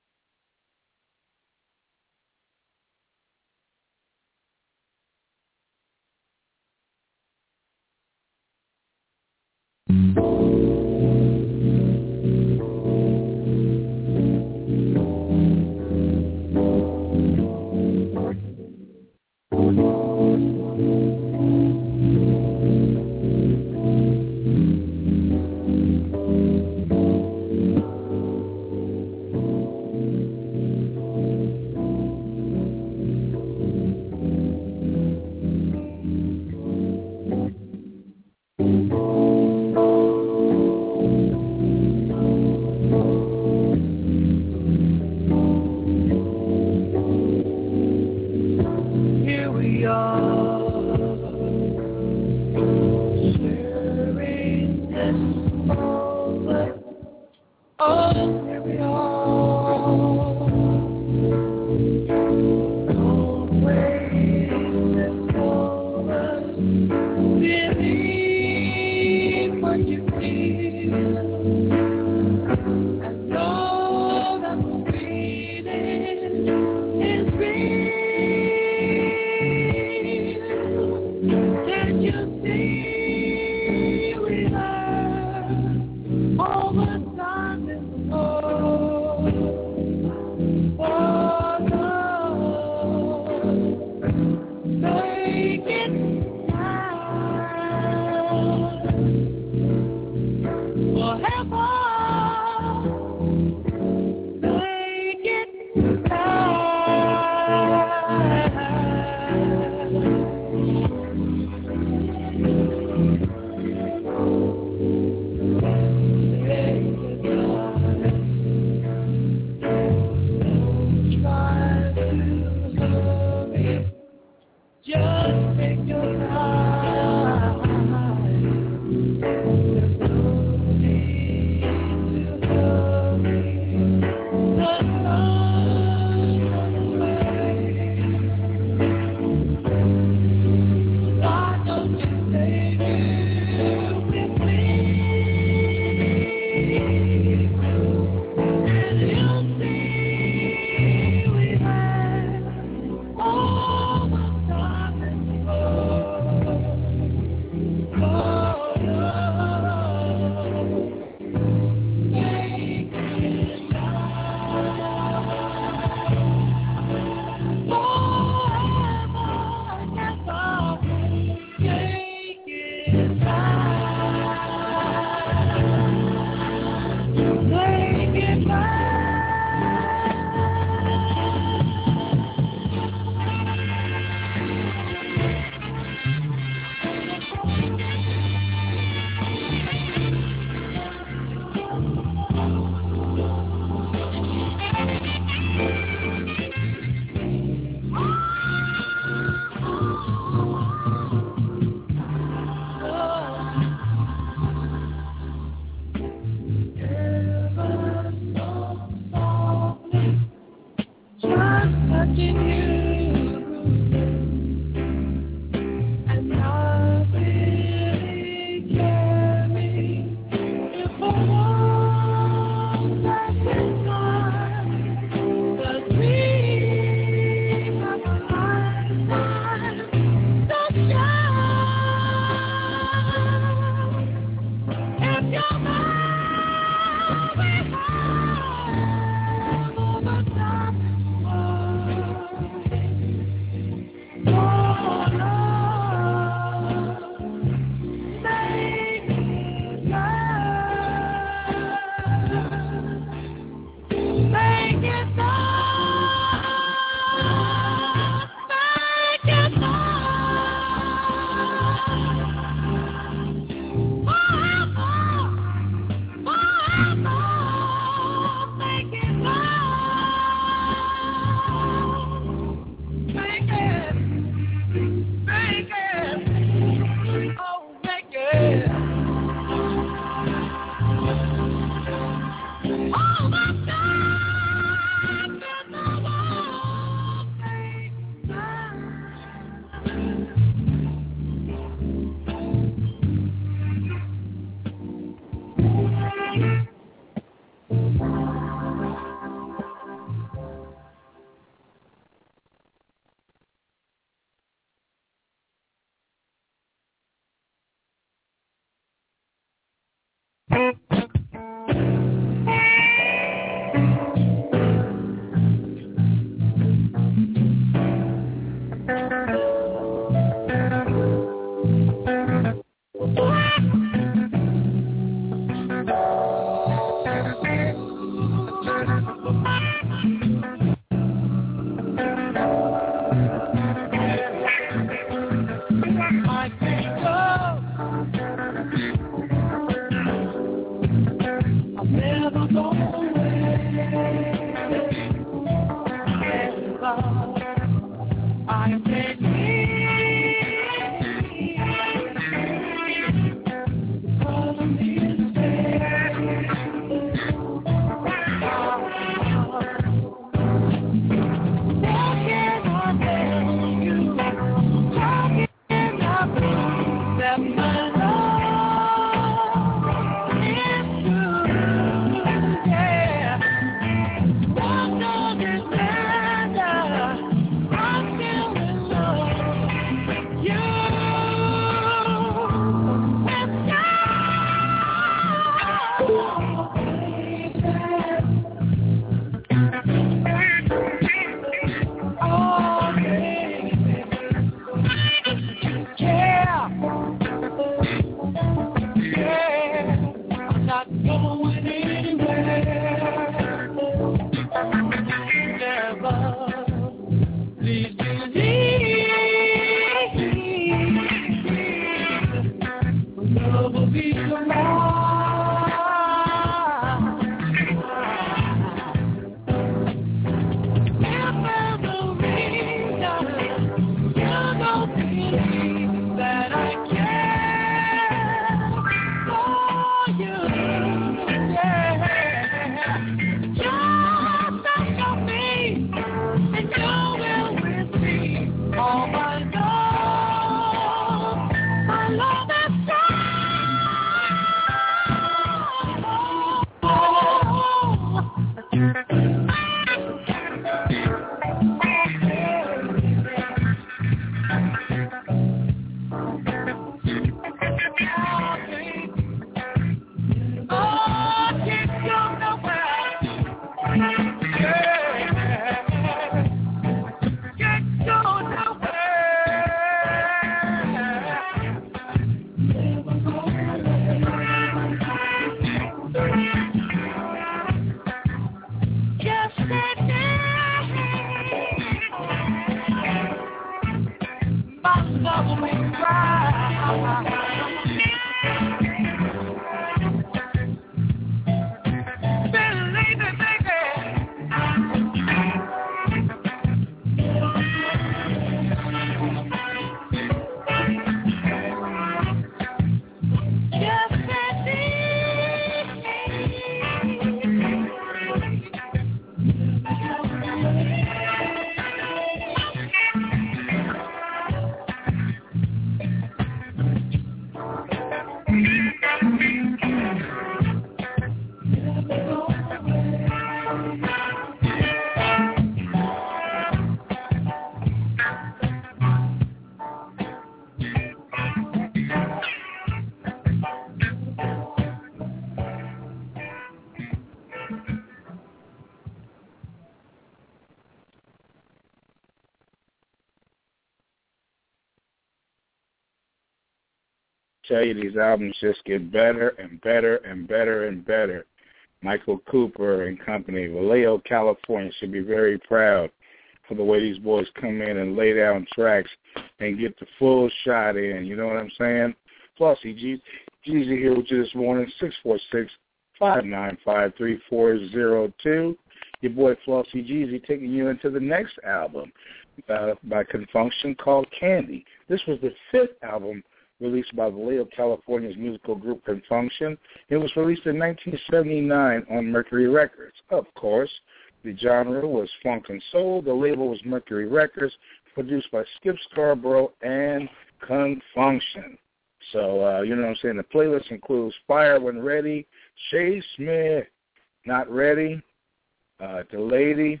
Tell you, these albums just get better and better and better and better. Michael Cooper and company, Vallejo, California, should be very proud for the way these boys come in and lay down tracks and get the full shot in. You know what I'm saying? Flossie G- Jeezy here with you this morning, six four six, five nine five, three four zero two. Your boy Flossie Jeezy taking you into the next album uh, by Confunction called Candy. This was the fifth album released by Vallejo, California's musical group Confunction. It was released in nineteen seventy-nine on Mercury Records. Of course, the genre was funk and soul. The label was Mercury Records, produced by Skip Scarborough and Confunction. So, uh, you know what I'm saying? The playlist includes Fire When Ready, Shay Smith, Not Ready, uh, The Lady,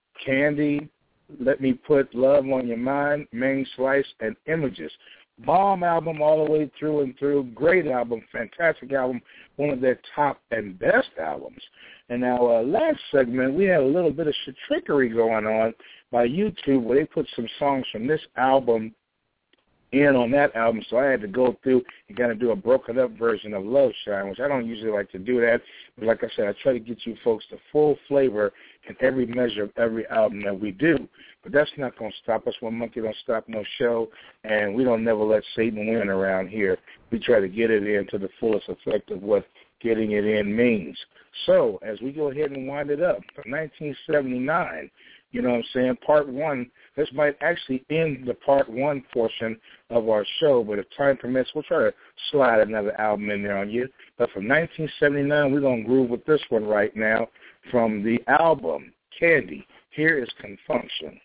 Candy, Let Me Put Love on Your Mind, Main Slice, and Images. Bomb album all the way through and through. Great album, fantastic album, one of their top and best albums. And now, uh, last segment, we had a little bit of trickery going on by YouTube where they put some songs from this album in on that album, so I had to go through and kind of do a broken-up version of Love Shine, which I don't usually like to do that. But like I said, I try to get you folks the full flavor in every measure of every album that we do. But that's not going to stop us. One monkey don't stop no show, and we don't never let Satan win around here. We try to get it in to the fullest effect of what getting it in means. So as we go ahead and wind it up, from nineteen seventy-nine, you know what I'm saying, part one, this might actually end the part one portion of our show, but if time permits, we'll try to slide another album in there on you. But from nineteen seventy-nine, we're going to groove with this one right now from the album Candy. Here is Confunction.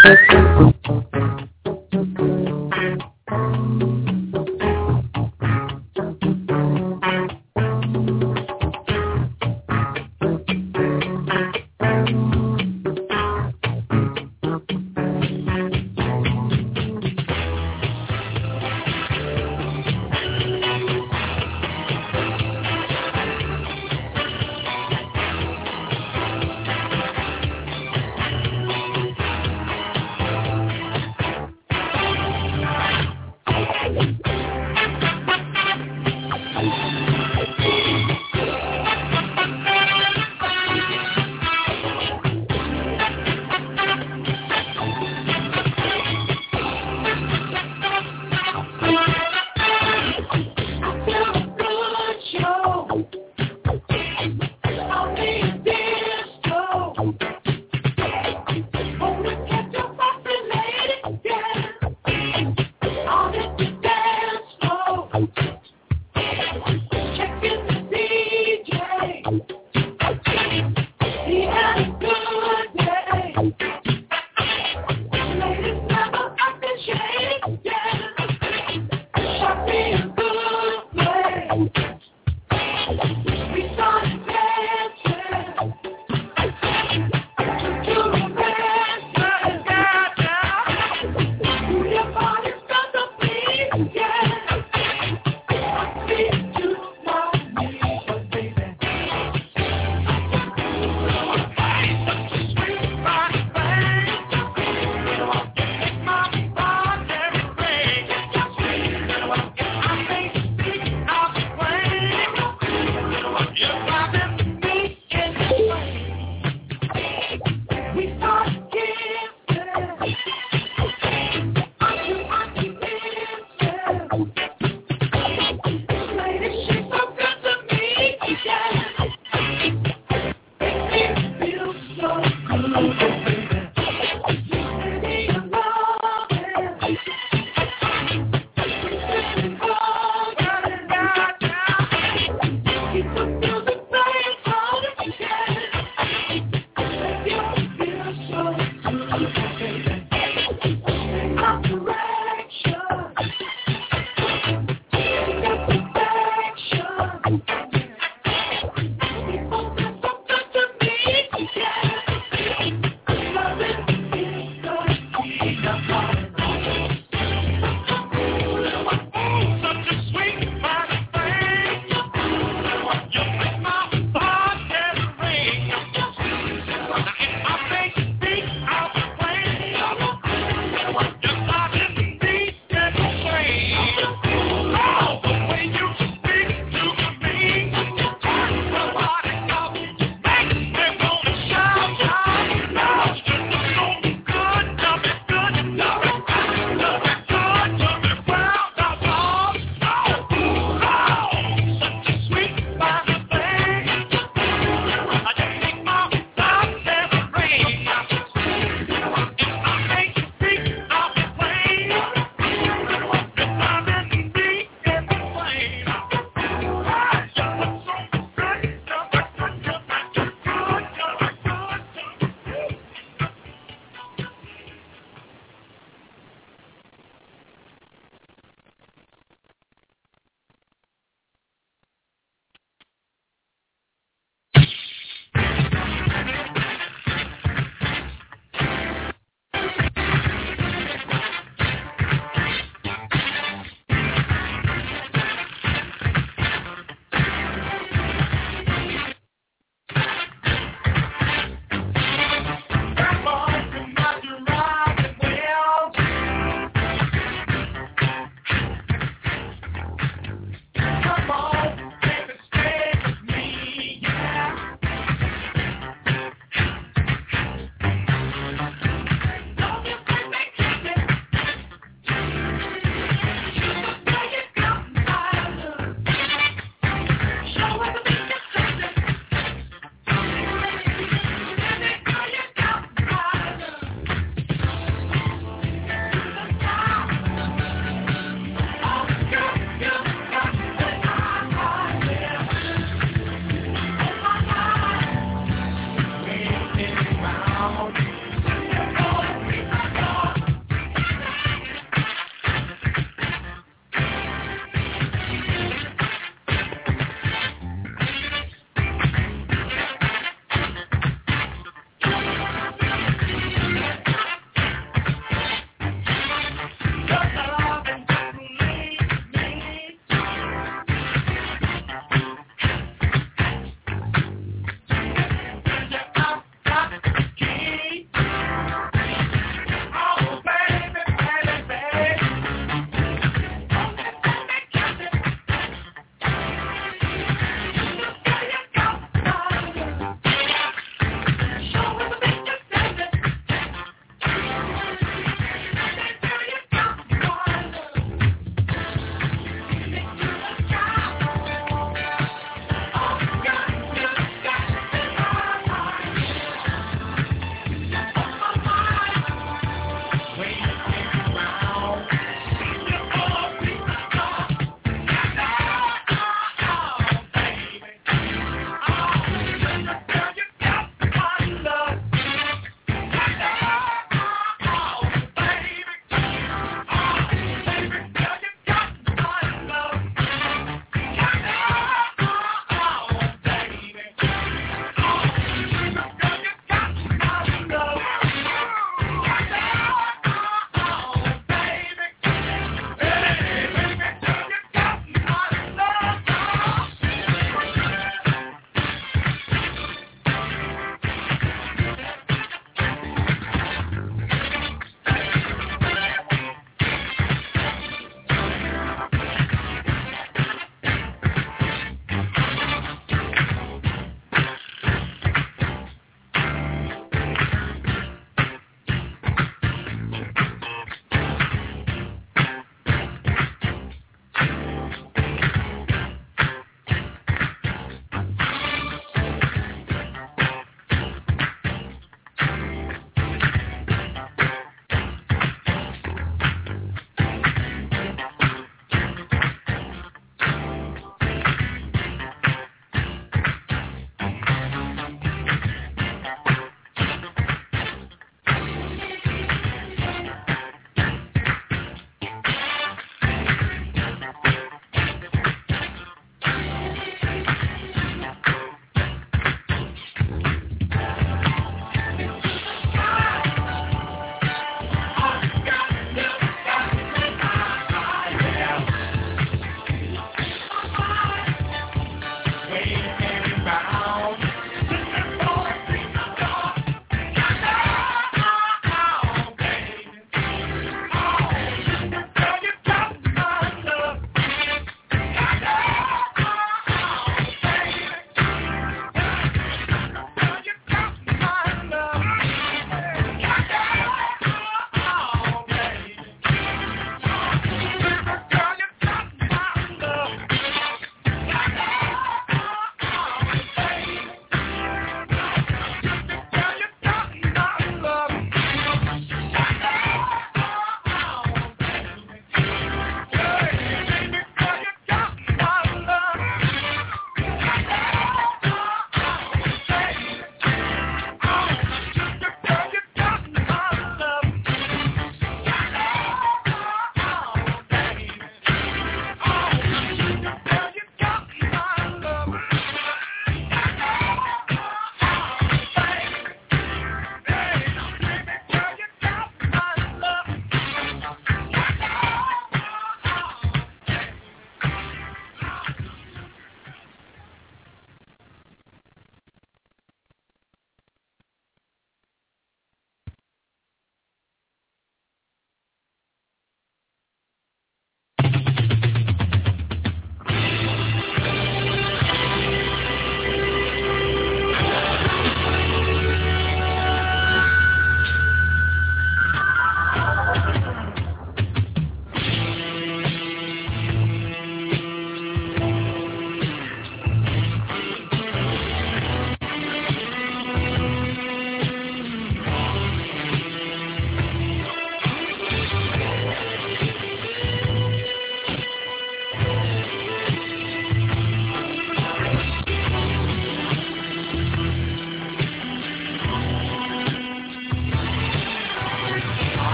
Thank you.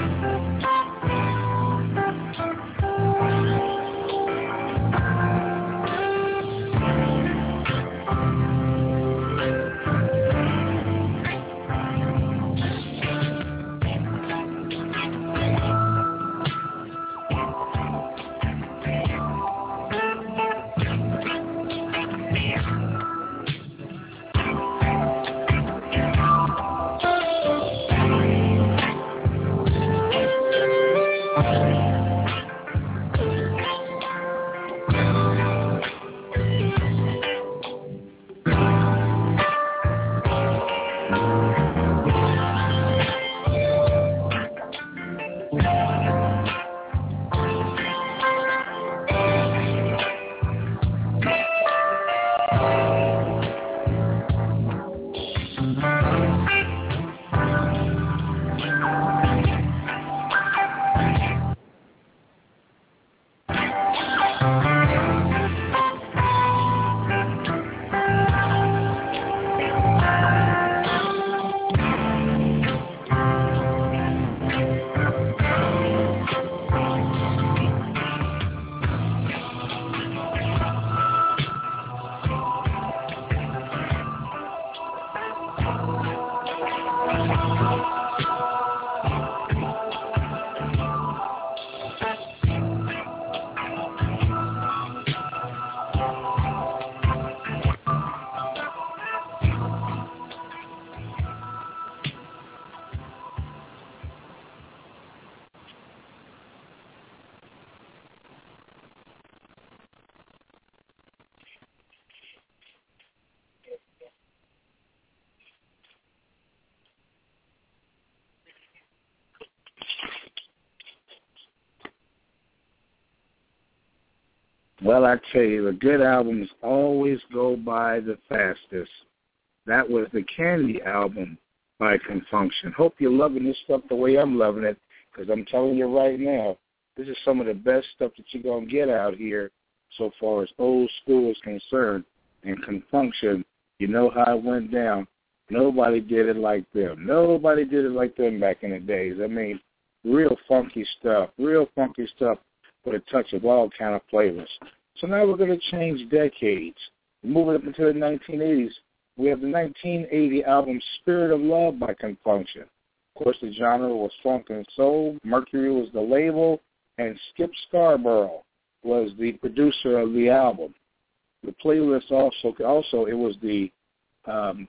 Well, I tell you, the good albums always go by the fastest. That was the Candy album by Confunction. Hope you're loving this stuff the way I'm loving it, because I'm telling you right now, this is some of the best stuff that you're going to get out here so far as old school is concerned. And Confunction, you know how it went down. Nobody did it like them. Nobody did it like them back in the days. I mean, real funky stuff, real funky stuff with a touch of all kind of flavors. So now we're going to change decades. Moving up into the nineteen eighties, we have the nineteen eighty album Spirit of Love by Confunction. Of course, the genre was funk and soul. Mercury was the label, and Skip Scarborough was the producer of the album. The playlist also, also it was the, um,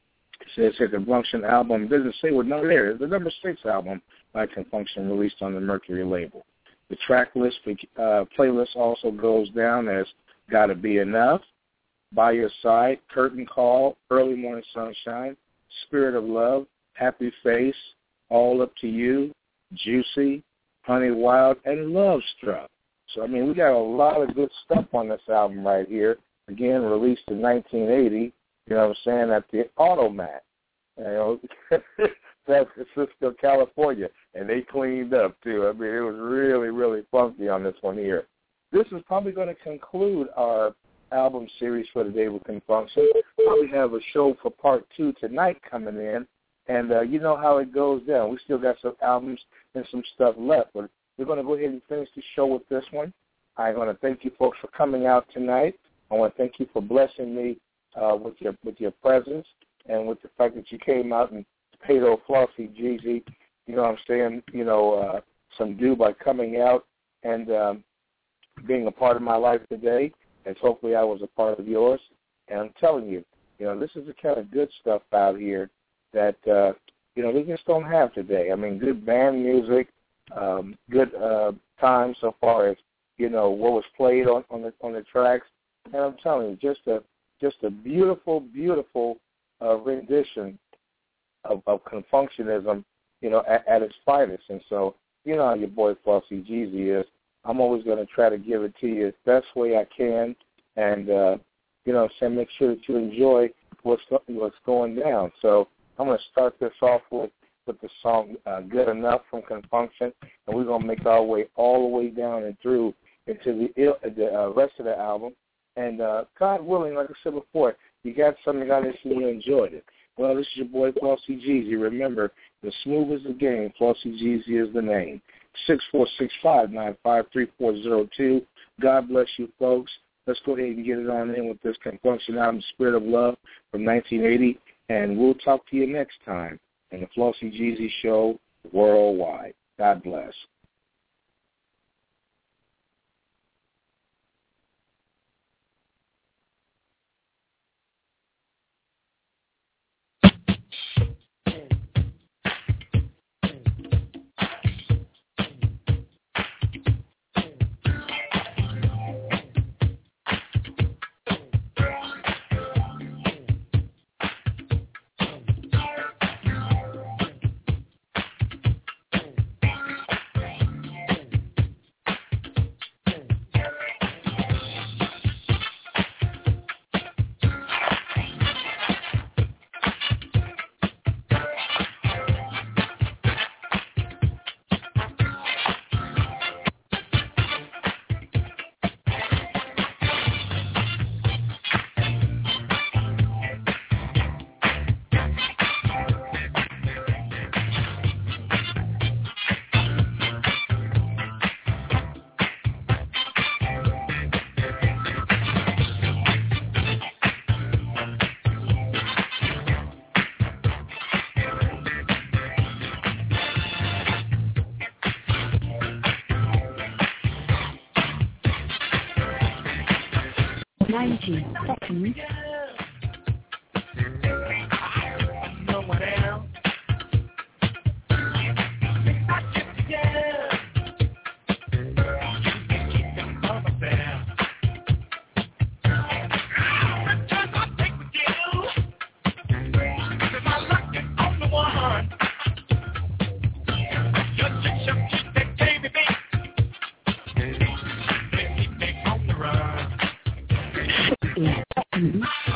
it says here, Confunction album. It doesn't say what number there. It's the number six album by Confunction released on the Mercury label. The track list uh, playlist also goes down as Gotta Be Enough, By Your Side, Curtain Call, Early Morning Sunshine, Spirit of Love, Happy Face, All Up to You, Juicy, Honey Wild, and Love Struck. So, I mean, we got a lot of good stuff on this album right here. Again, released in nineteen eighty, you know what I'm saying, at the Automat. You know, San Francisco, California, and they cleaned up, too. I mean, it was really, really funky on this one here. This is probably going to conclude our album series for today with Confunction. Probably have a show for part two tonight coming in, and uh, you know how it goes down. We still got some albums and some stuff left, but we're going to go ahead and finish the show with this one. I want to thank you folks for coming out tonight. I want to thank you for blessing me uh, with your with your presence and with the fact that you came out and paid old Flossie Jeezy, you know what I'm saying, you know, uh, some due by coming out and um, being a part of my life today, and hopefully I was a part of yours. And I'm telling you, you know, this is the kind of good stuff out here that, uh, you know, they just don't have today. I mean, good band music, um, good uh, time so far as, you know, what was played on, on the on the tracks. And I'm telling you, just a just a beautiful, beautiful uh, rendition Of, of Confunctionism, you know, at, at its finest. And so, you know how your boy Flossie Jeezy is. I'm always going to try to give it to you the best way I can, and, uh, you know, so make sure that you enjoy what's, what's going down. So I'm going to start this off with, with the song uh, Good Enough from Confunction, and we're going to make our way all the way down and through into the, the uh, rest of the album. And uh, God willing, like I said before, you got something on this and you enjoyed it. Well, this is your boy, Flossy Jeezy. Remember, the smooth is the game. Flossy Jeezy is the name. six four six five nine five three four zero two. God bless you, folks. Let's go ahead and get it on in with this Confunction album, Spirit of Love, from nineteen eighty, and we'll talk to you next time in the Flossy Jeezy Show worldwide. God bless. ninety seconds. Mm-hmm.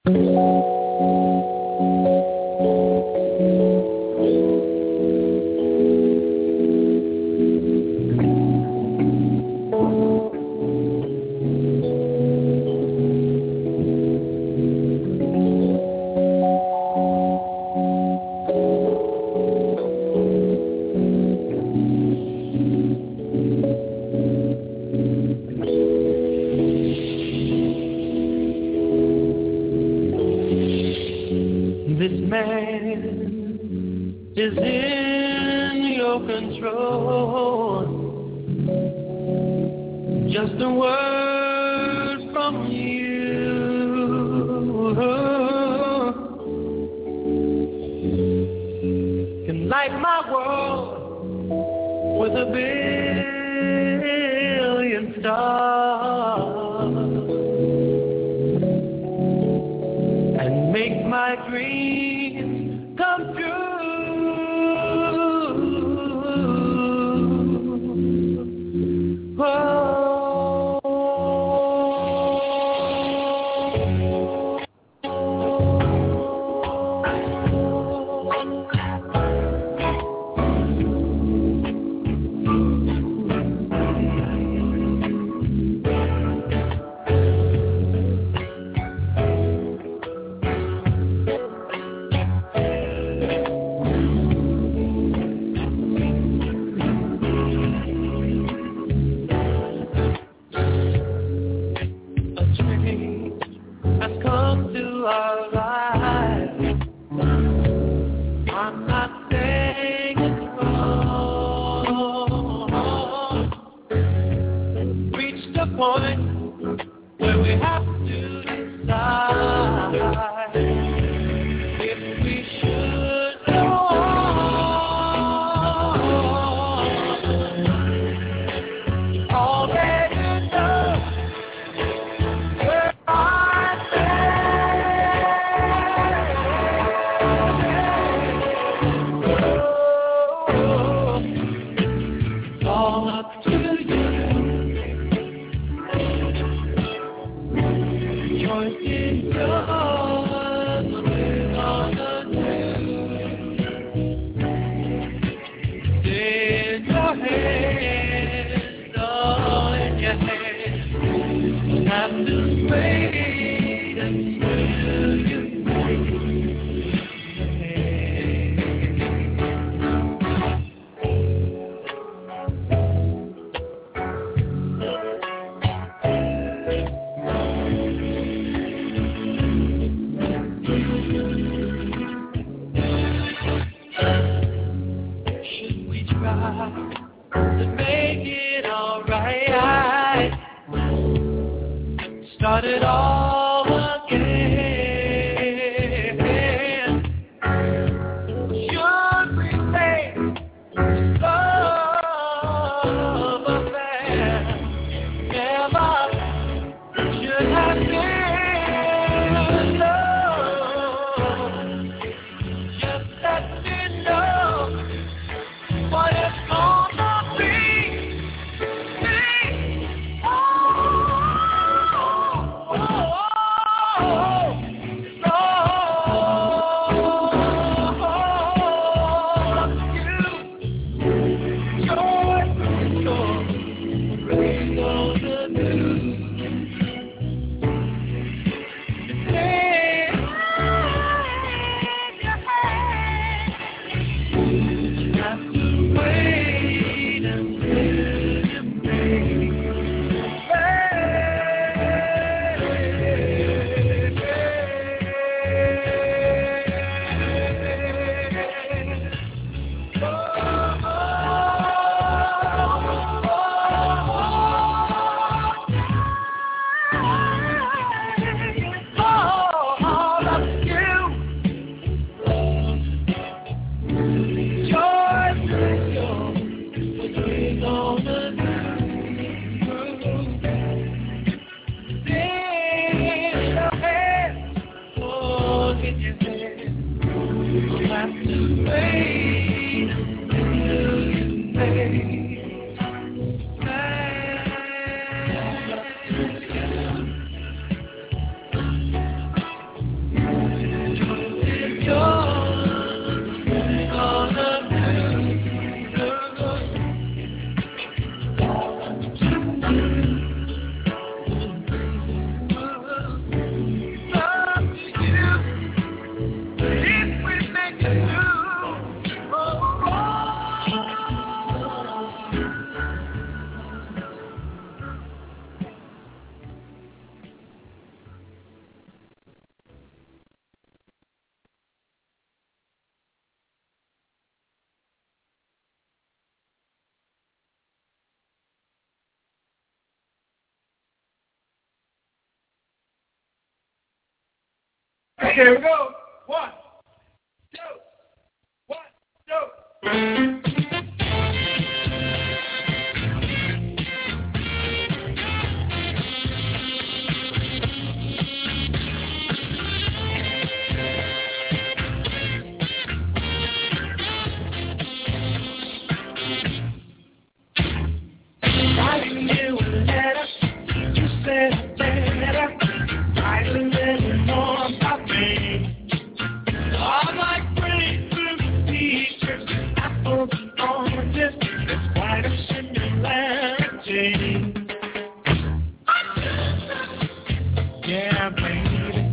Oh, Here we go. One, two, one, two. Writing you a letter, you said better. Writing little more about me. All my pretty blue features, apples and oranges, it's quite a similarity. Yeah, baby.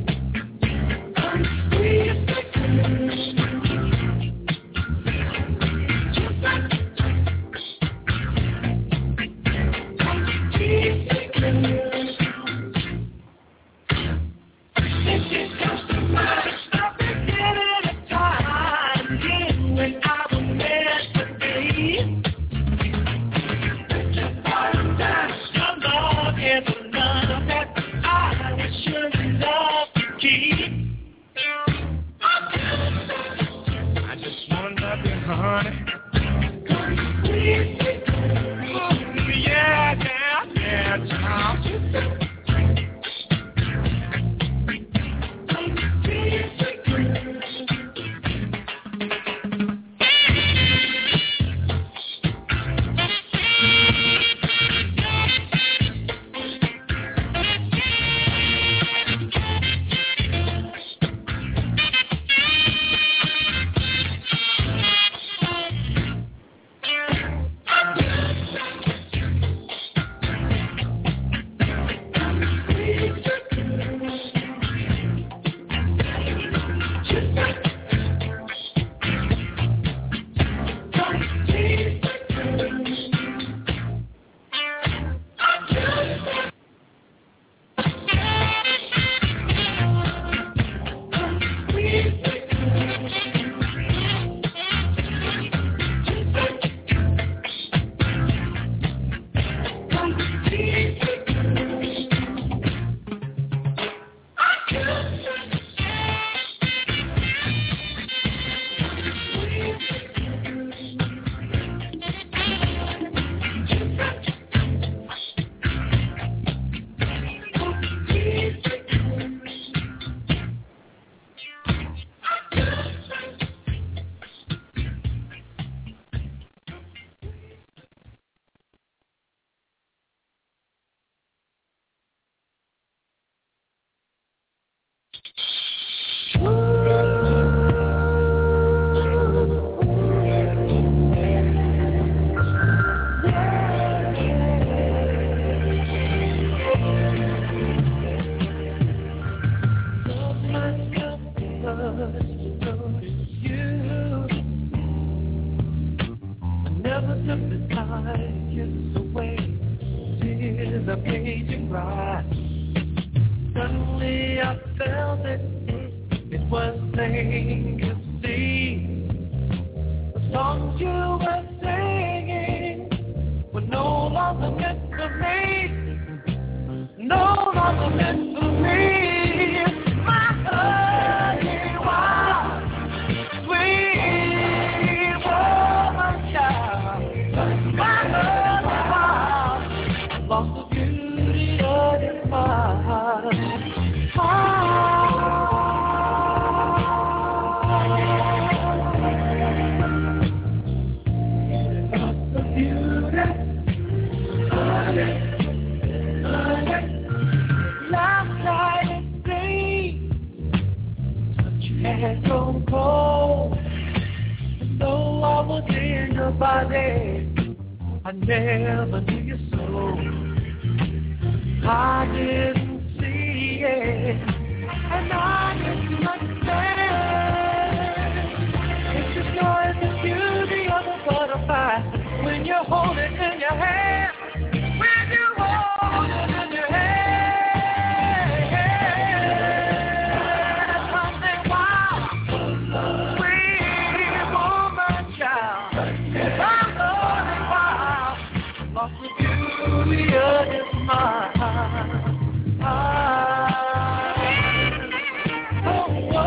Oh,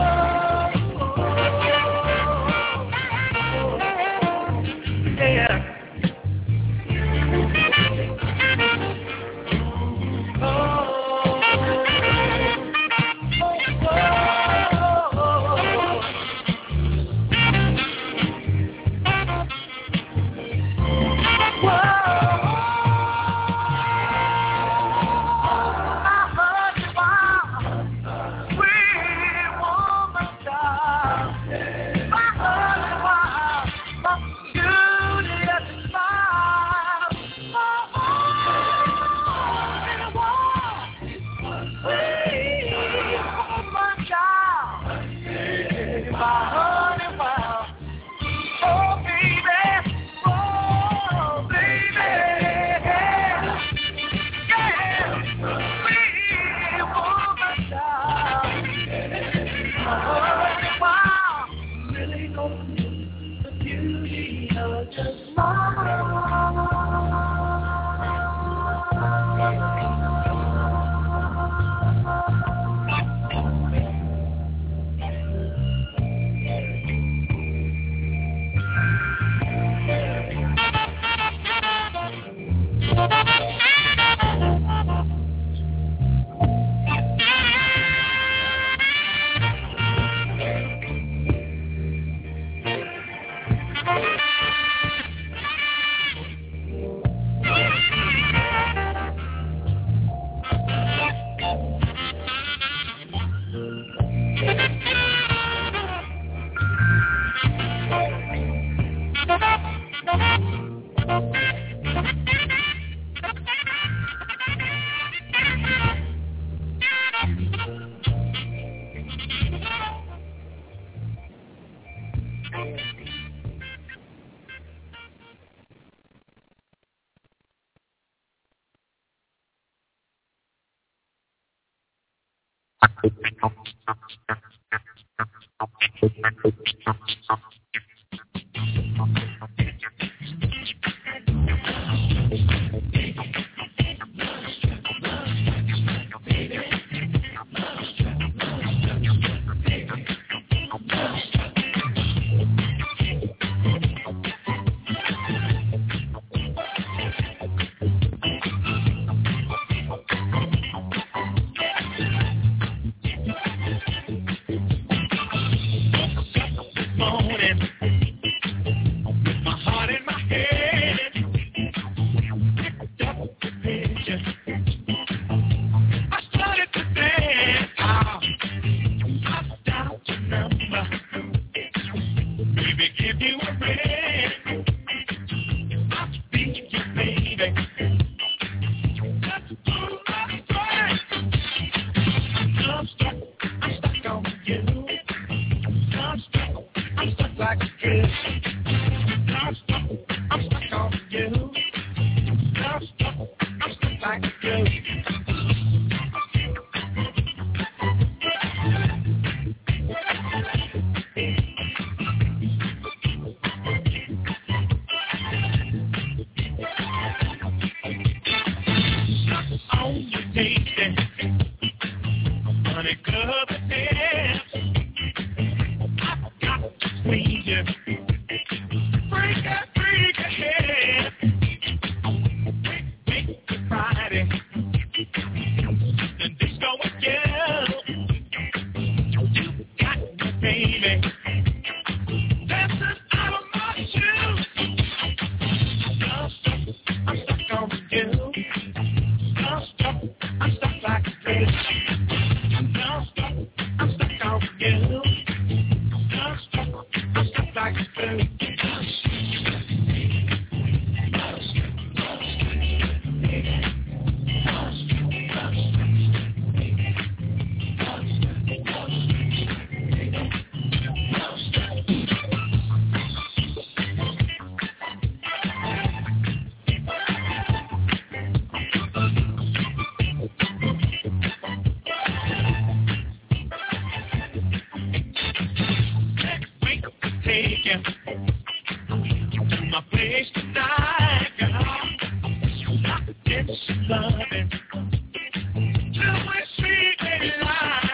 Loving till we see a light.